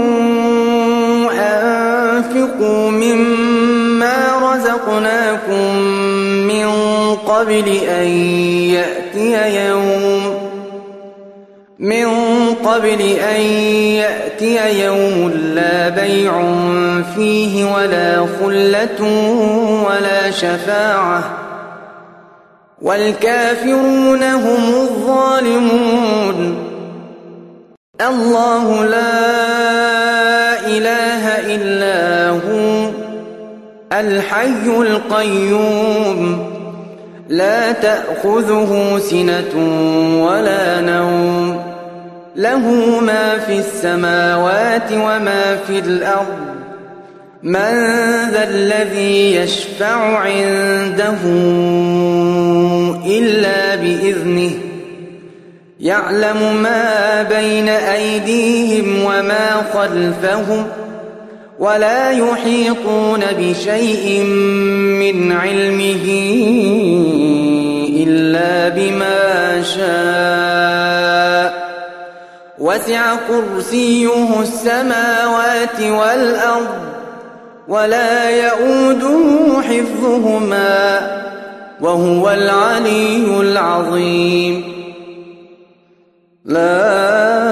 أنفقوا مما رزقناكم من قبل أن يأتي يوم من قبل أن يأتي يوم لا بيع فيه ولا خلة ولا شفاعة والكافرون هم الظالمون. الله لا إله إلا هو الحي القيوم لا تأخذه سنة ولا نوم له ما في السماوات وما في الأرض من ذا الذي يشفع عنده إلا بإذنه يعلم ما بين أيديهم وما خلفهم ولا يحيطون بشيء من علمه إلا بما شاء وسع كرسيه السماوات والأرض ولا يؤوده حفظهما وهو العلي العظيم. لا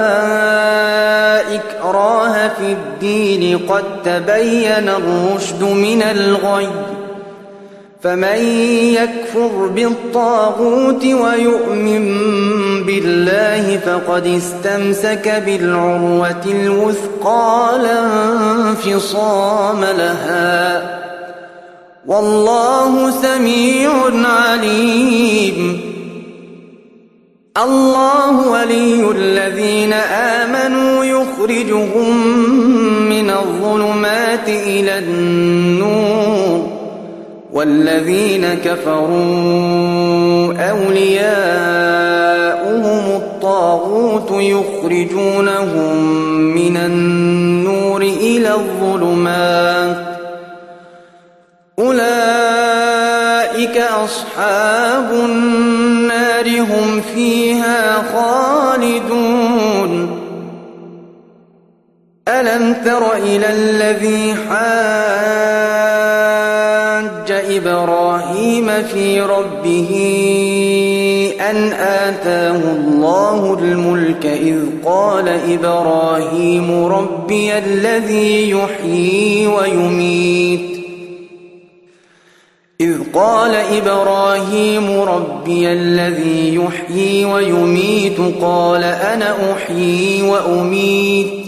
إكراه في الدين قد تبين الرشد من الغي فمن يكفر بالطاغوت ويؤمن بالله فقد استمسك بالعروة الوثقى لا انفصام لها والله سميع عليم. الله ولي الذين آمنوا يخرجهم من الظلمات إلى النور والذين كفروا أولياؤهم الطاغوت يخرجونهم من النور إلى الظلمات أولئك أصحاب النار هم فيها خالدون. ألم تر إلى الذي حاج إبراهيم في ربه أن آتاه الله الملك إذ قال إبراهيم ربي الذي يحيي ويميت إذ قال إبراهيم ربي الذي يحيي ويميت قال أنا أحيي وأميت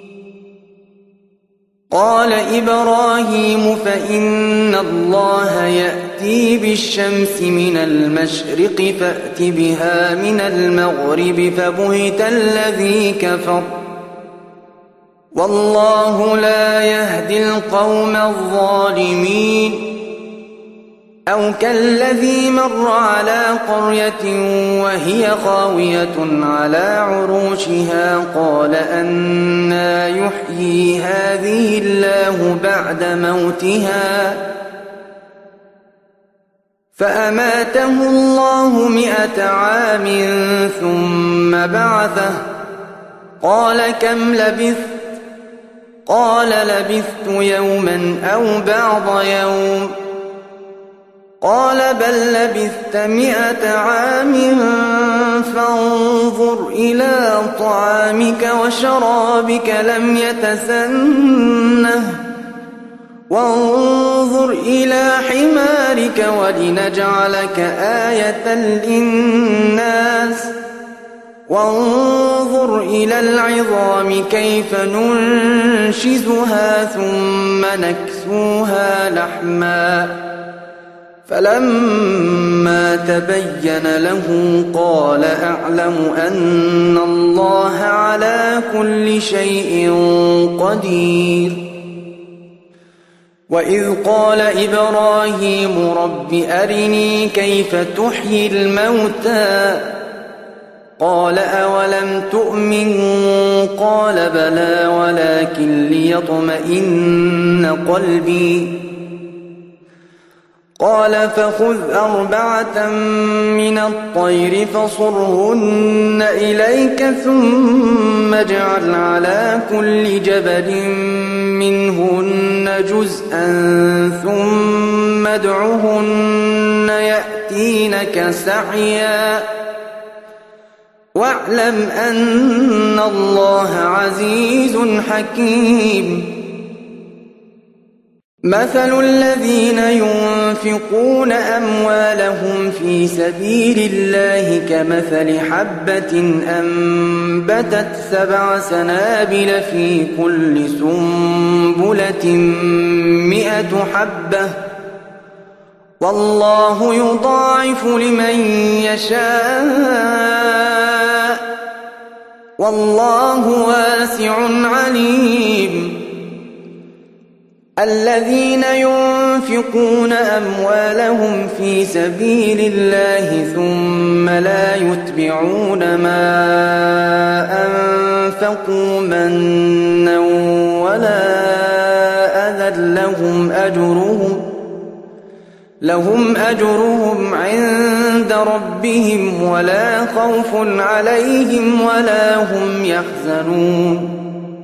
قال إبراهيم فإن الله يأتي بالشمس من المشرق فأت بها من المغرب فبهت الذي كفر والله لا يهدي القوم الظالمين. أو كالذي مر على قرية وهي خاوية على عروشها قال أنى يحيي هذه الله بعد موتها فأماته الله مئة عام ثم بعثه قال كم لبثت قال لبثت يوما أو بعض يوم قال بل لبثت مئة عام فانظر إلى طعامك وشرابك لم يتسنه وانظر إلى حمارك ولنجعلك آية للناس وانظر إلى العظام كيف ننشزها ثم نكسوها لحما فلما تبين له قال أعلم أن الله على كل شيء قدير. وإذ قال إبراهيم رب أرني كيف تحيي الموتى قال أولم تؤمن قال بلى ولكن ليطمئن قلبي قال فخذ أربعة من الطير فصرهن إليك ثم اجعل على كل جبل منهن جزءا ثم ادعهن يأتينك سعيا واعلم أن الله عزيز حكيم. مثل الذين ينفقون أموالهم في سبيل الله كمثل حبة أنبتت سبع سنابل في كل سنبلة مئة حبة والله يضاعف لمن يشاء والله واسع عليم. الذين ينفقون أموالهم في سبيل الله ثم لا يتبعون ما أنفقوا منا ولا أذى لهم أجرهم لهم أجرهم عند ربهم ولا خوف عليهم ولا هم يحزنون.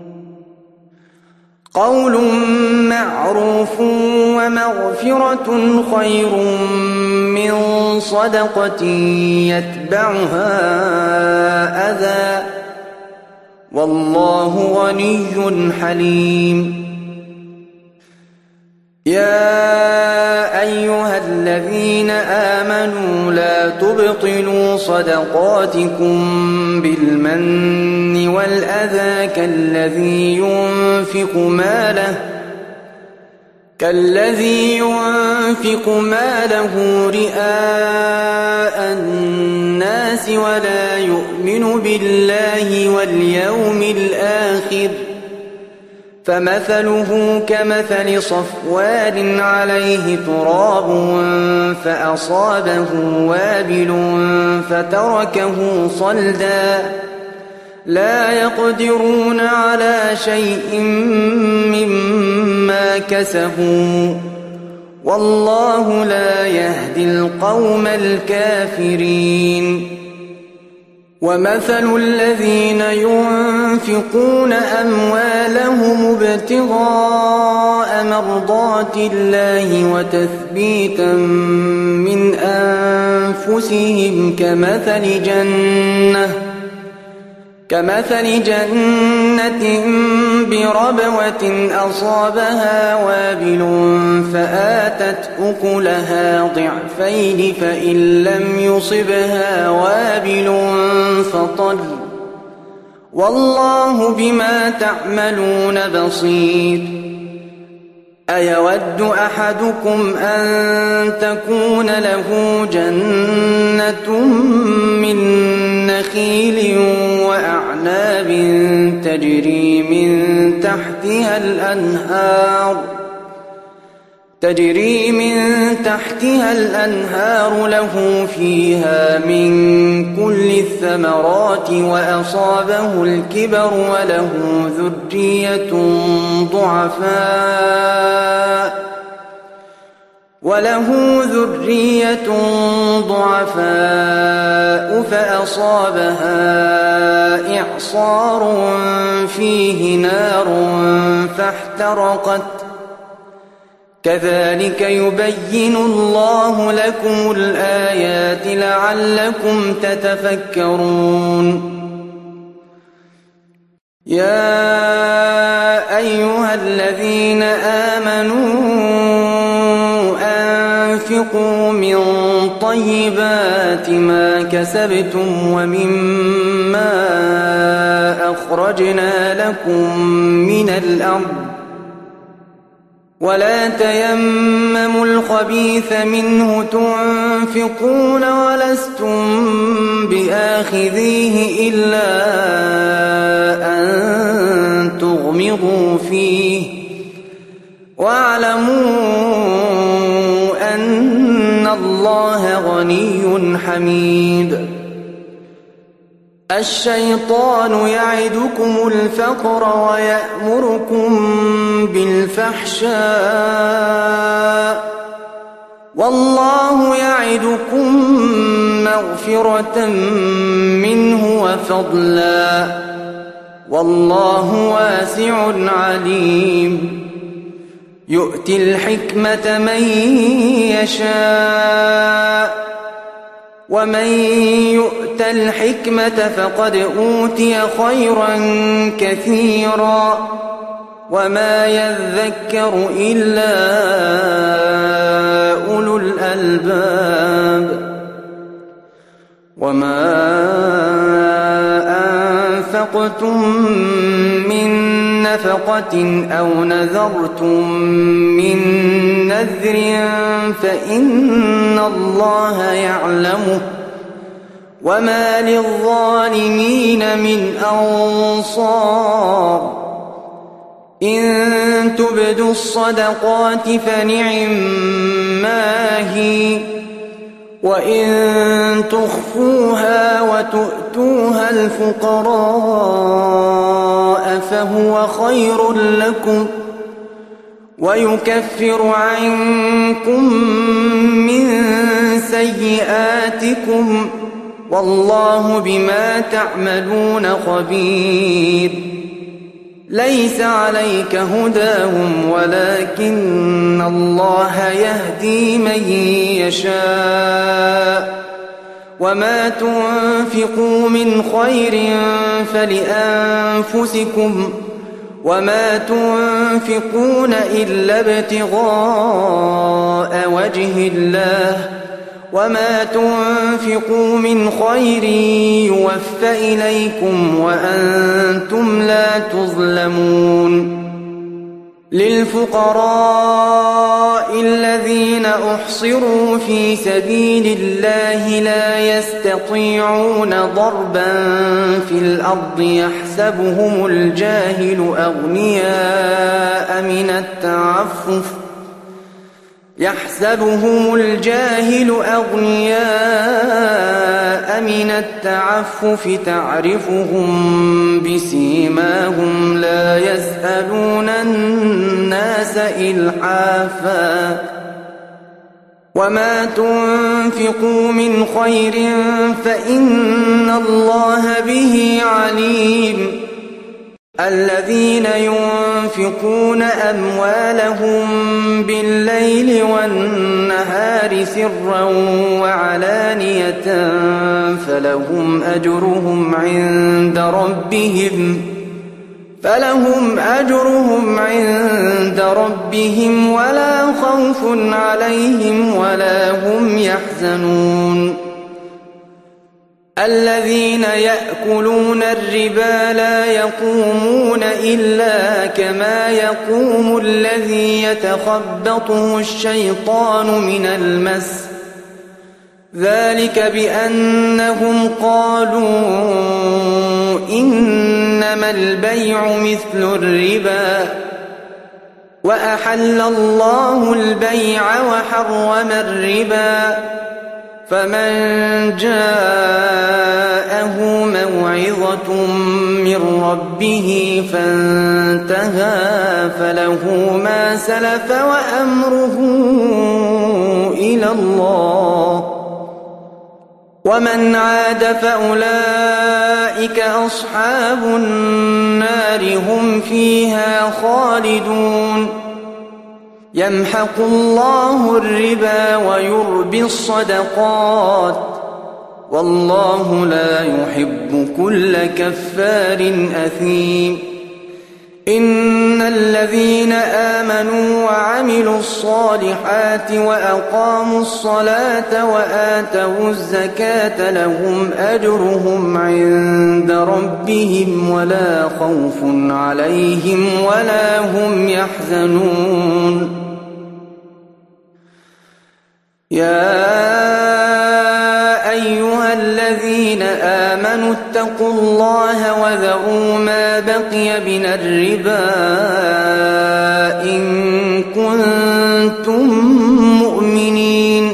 قول معروف ومغفرة خير من صدقة يتبعها أذى والله غني حليم. يا أيها الذين آمنوا لا تبطلوا صدقاتكم بالمن والأذى كالذي ينفق ماله كالذي ينفق ماله رئاء الناس ولا يؤمن بالله واليوم الآخر فمثله كمثل صفوان عليه تراب فأصابه وابل فتركه صلدا لا يقدرون على شيء مما كسبوا والله لا يهدي القوم الكافرين. ومثل الذين ينفقون أموالهم ابتغاء مرضات الله وتثبيتا من أنفسهم كمثل جنة كمثل جنة بربوة أصابها وابل فآتت أكلها ضعفين فإن لم يصبها وابل فطل والله بما تعملون بصير. أيود أحدكم أن تكون له جنة من نخيل وأعناب تجري من تحتها الأنهار تجري من تحتها الأنهار له فيها من كل الثمرات وأصابه الكبر وله ذرية ضعفاء وله ذرية ضعفاء فأصابها إعصار فيه نار فاحترقت كذلك يبين الله لكم الآيات لعلكم تتفكرون. يا أيها الذين آمنوا أنفقوا من طيبات ما كسبتم ومما أخرجنا لكم من الأرض ولا تيمموا الخبيث منه تنفقون ولستم بآخذيه إلا أن تغمضوا فيه واعلموا أن الله غني حميد. الشيطان يعدكم الفقر ويأمركم بالفحشاء والله يعدكم مغفرة منه وفضلا والله واسع عليم. يؤتي الحكمة من يشاء ومن يؤت الحكمة فقد أوتي خيرا كثيرا وما يذكر إلا أولو الألباب. وما أنفقتم من نفقة أو نذرتم من نذر فإن الله يعلمه وما للظالمين من أنصار. إن تبدوا الصدقات فنعما هي وإن تخفوها وتؤتوها الفقراء فهو خير لكم ويكفر عنكم من سيئاتكم والله بما تعملون خبير. ليس عليك هداهم ولكن الله يهدي من يشاء وما تنفقوا من خير فلأنفسكم وما تنفقون إلا ابتغاء وجه الله وما تنفقوا من خير يوفى إليكم وأنتم لا تظلمون. للفقراء الذين أحصروا في سبيل الله لا يستطيعون ضربا في الأرض يحسبهم الجاهل أغنياء من التعفف يحسبهم الجاهل أغنياء من التعفف تعرفهم بسيماهم لا يسألون الناس إلحافا وما تنفقوا من خير فإن الله به عليم. الذين ينفقون أموالهم بالليل والنهار سرا وعلانية فلهم أجرهم عند ربهم فلهم أجرهم عند ربهم ولا خوف عليهم ولا هم يحزنون. الذين يأكلون الربا لا يقومون إلا كما يقوم الذي يتخبطه الشيطان من المس ذلك بأنهم قالوا إنما البيع مثل الربا وأحل الله البيع وحرم الربا فمن جاءه موعظة من ربه فانتهى فله ما سلف وأمره إلى الله ومن عاد فأولئك أصحاب النار هم فيها خالدون. يمحق الله الربا ويربي الصدقات والله لا يحب كل كفار أثيم. إن الذين آمنوا وعملوا الصالحات وأقاموا الصلاة وآتوا الزكاة لهم أجرهم عند ربهم ولا خوف عليهم ولا هم يحزنون يا أيها الذين آمنوا اتقوا الله وذروا ما بقي من الربا إن كنتم مؤمنين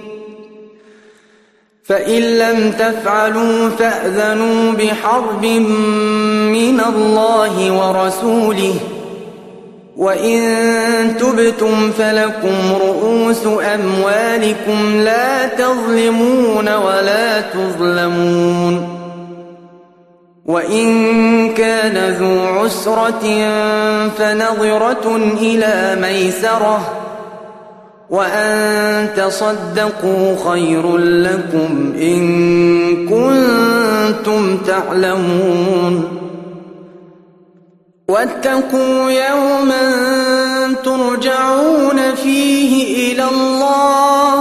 فإن لم تفعلوا فأذنوا بحرب من الله ورسوله وإن تبتم فلكم رؤوس أموالكم لا تظلمون ولا تظلمون وإن كان ذو عسرة فنظرة إلى ميسرة وأن تصدقوا خير لكم إن كنتم تعلمون واتقوا يوما ترجعون فيه إلى الله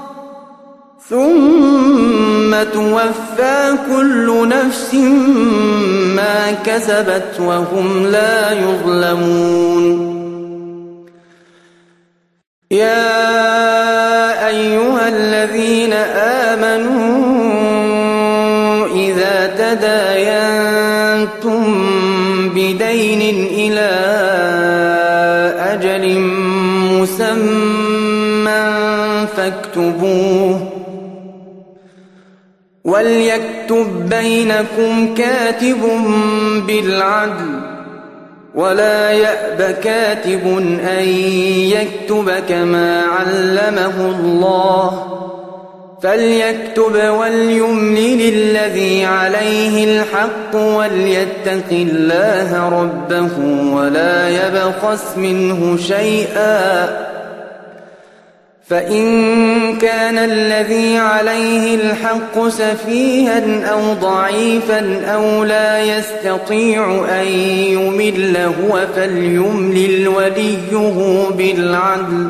ثم توفى كل نفس ما كسبت وهم لا يظلمون يا أيها الذين آمنوا إذا تداينتم بدين إلى أجل مسمى فاكتبوه وليكتب بينكم كاتب بالعدل ولا يأب كاتب أن يكتب كما علمه الله فليكتب وليملل الذي عليه الحق وليتق الله ربه ولا يبخس منه شيئا فإن كان الذي عليه الحق سفيها أو ضعيفا أو لا يستطيع أن يمل هو فليملل وليه بالعدل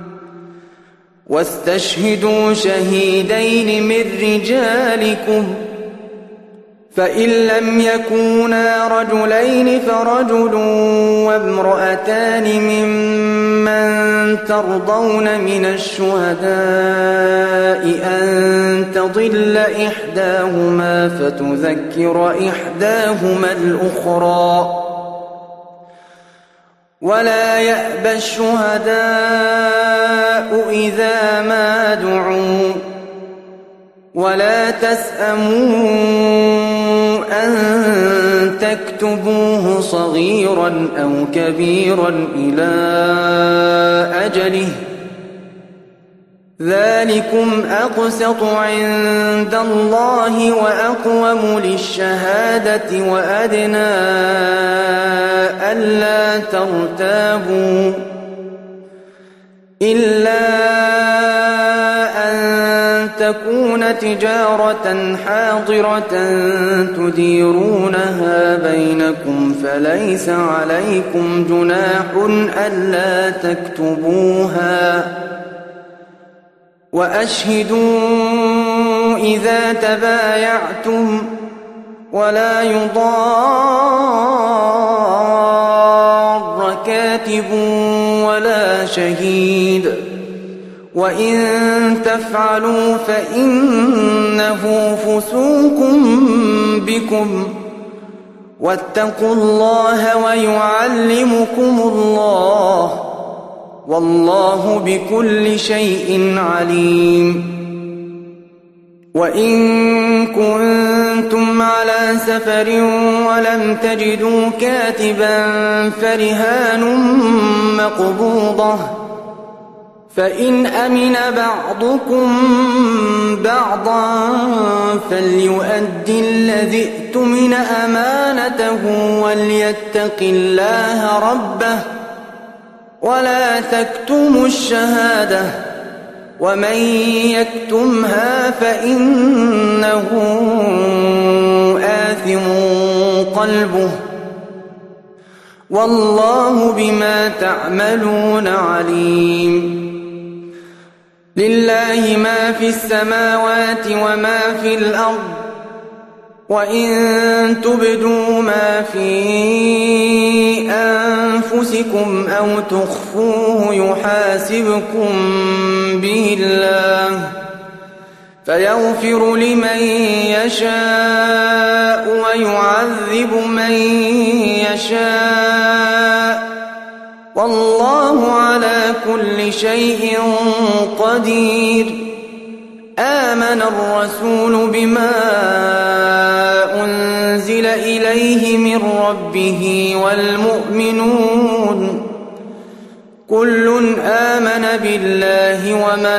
واستشهدوا شهيدين من رجالكم فإن لم يكونا رجلين فرجل وامرأتان ممن ترضون من الشهداء أن تضل إحداهما فتذكر إحداهما الأخرى ولا يأبى الشهداء إذا ما دعوا ولا تسأموا أن تكتبوه صغيرا أو كبيرا إلى أجله ذلكم أقسط عند الله وأقوم للشهادة وأدنى ألا ترتابوا إلا أن تكون تجارة حاضرة تديرونها بينكم فليس عليكم جناح ألا تكتبوها وأشهدوا إذا تبايعتم ولا يضار كاتب ولا شهيد وإن تفعلوا فإنه فسوق بكم واتقوا الله ويعلمكم الله والله بكل شيء عليم وإن كنتم على سفر ولم تجدوا كاتبا فرهان مقبوضة فإن أمن بعضكم بعضا فليؤدي الذي ائتمن أمانته وليتق الله ربه ولا تكتموا الشهادة ومن يكتمها فإنه آثم قلبه والله بما تعملون عليم. لله ما في السماوات وما في الأرض، وإن تبدوا ما في أنفسكم أو تخفوه يحاسبكم به الله فيغفر لمن يشاء ويعذب من يشاء، والله على كل شيء قدير. آمن الرسول بما أنزل إليه من ربه والمؤمنون كل آمن بالله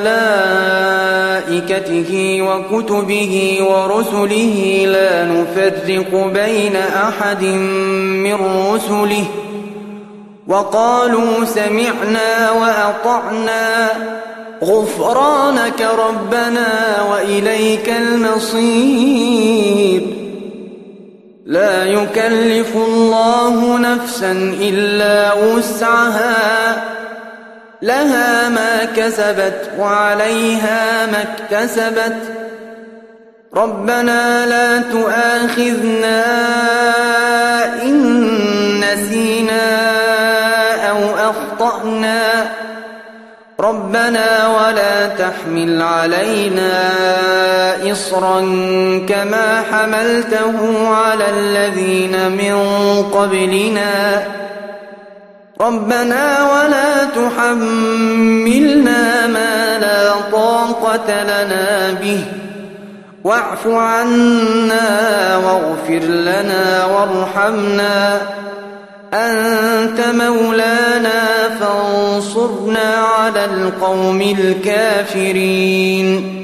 وملائكته وكتبه ورسله لا نفرق بين أحد من رسله وقالوا سمعنا وأطعنا غفرانك ربنا وإليك المصير. لا يكلف الله نفسا إلا وسعها، لها ما كسبت وعليها ما اكتسبت. ربنا لا تؤاخذنا إن نسينا أو أخطأنا، ربنا ولا تحمل علينا إصرا كما حملته على الذين من قبلنا، ربنا ولا تحملنا ما لا طاقة لنا به، واعف عنا واغفر لنا وارحمنا، أنت مولانا فانصرنا على القوم الكافرين.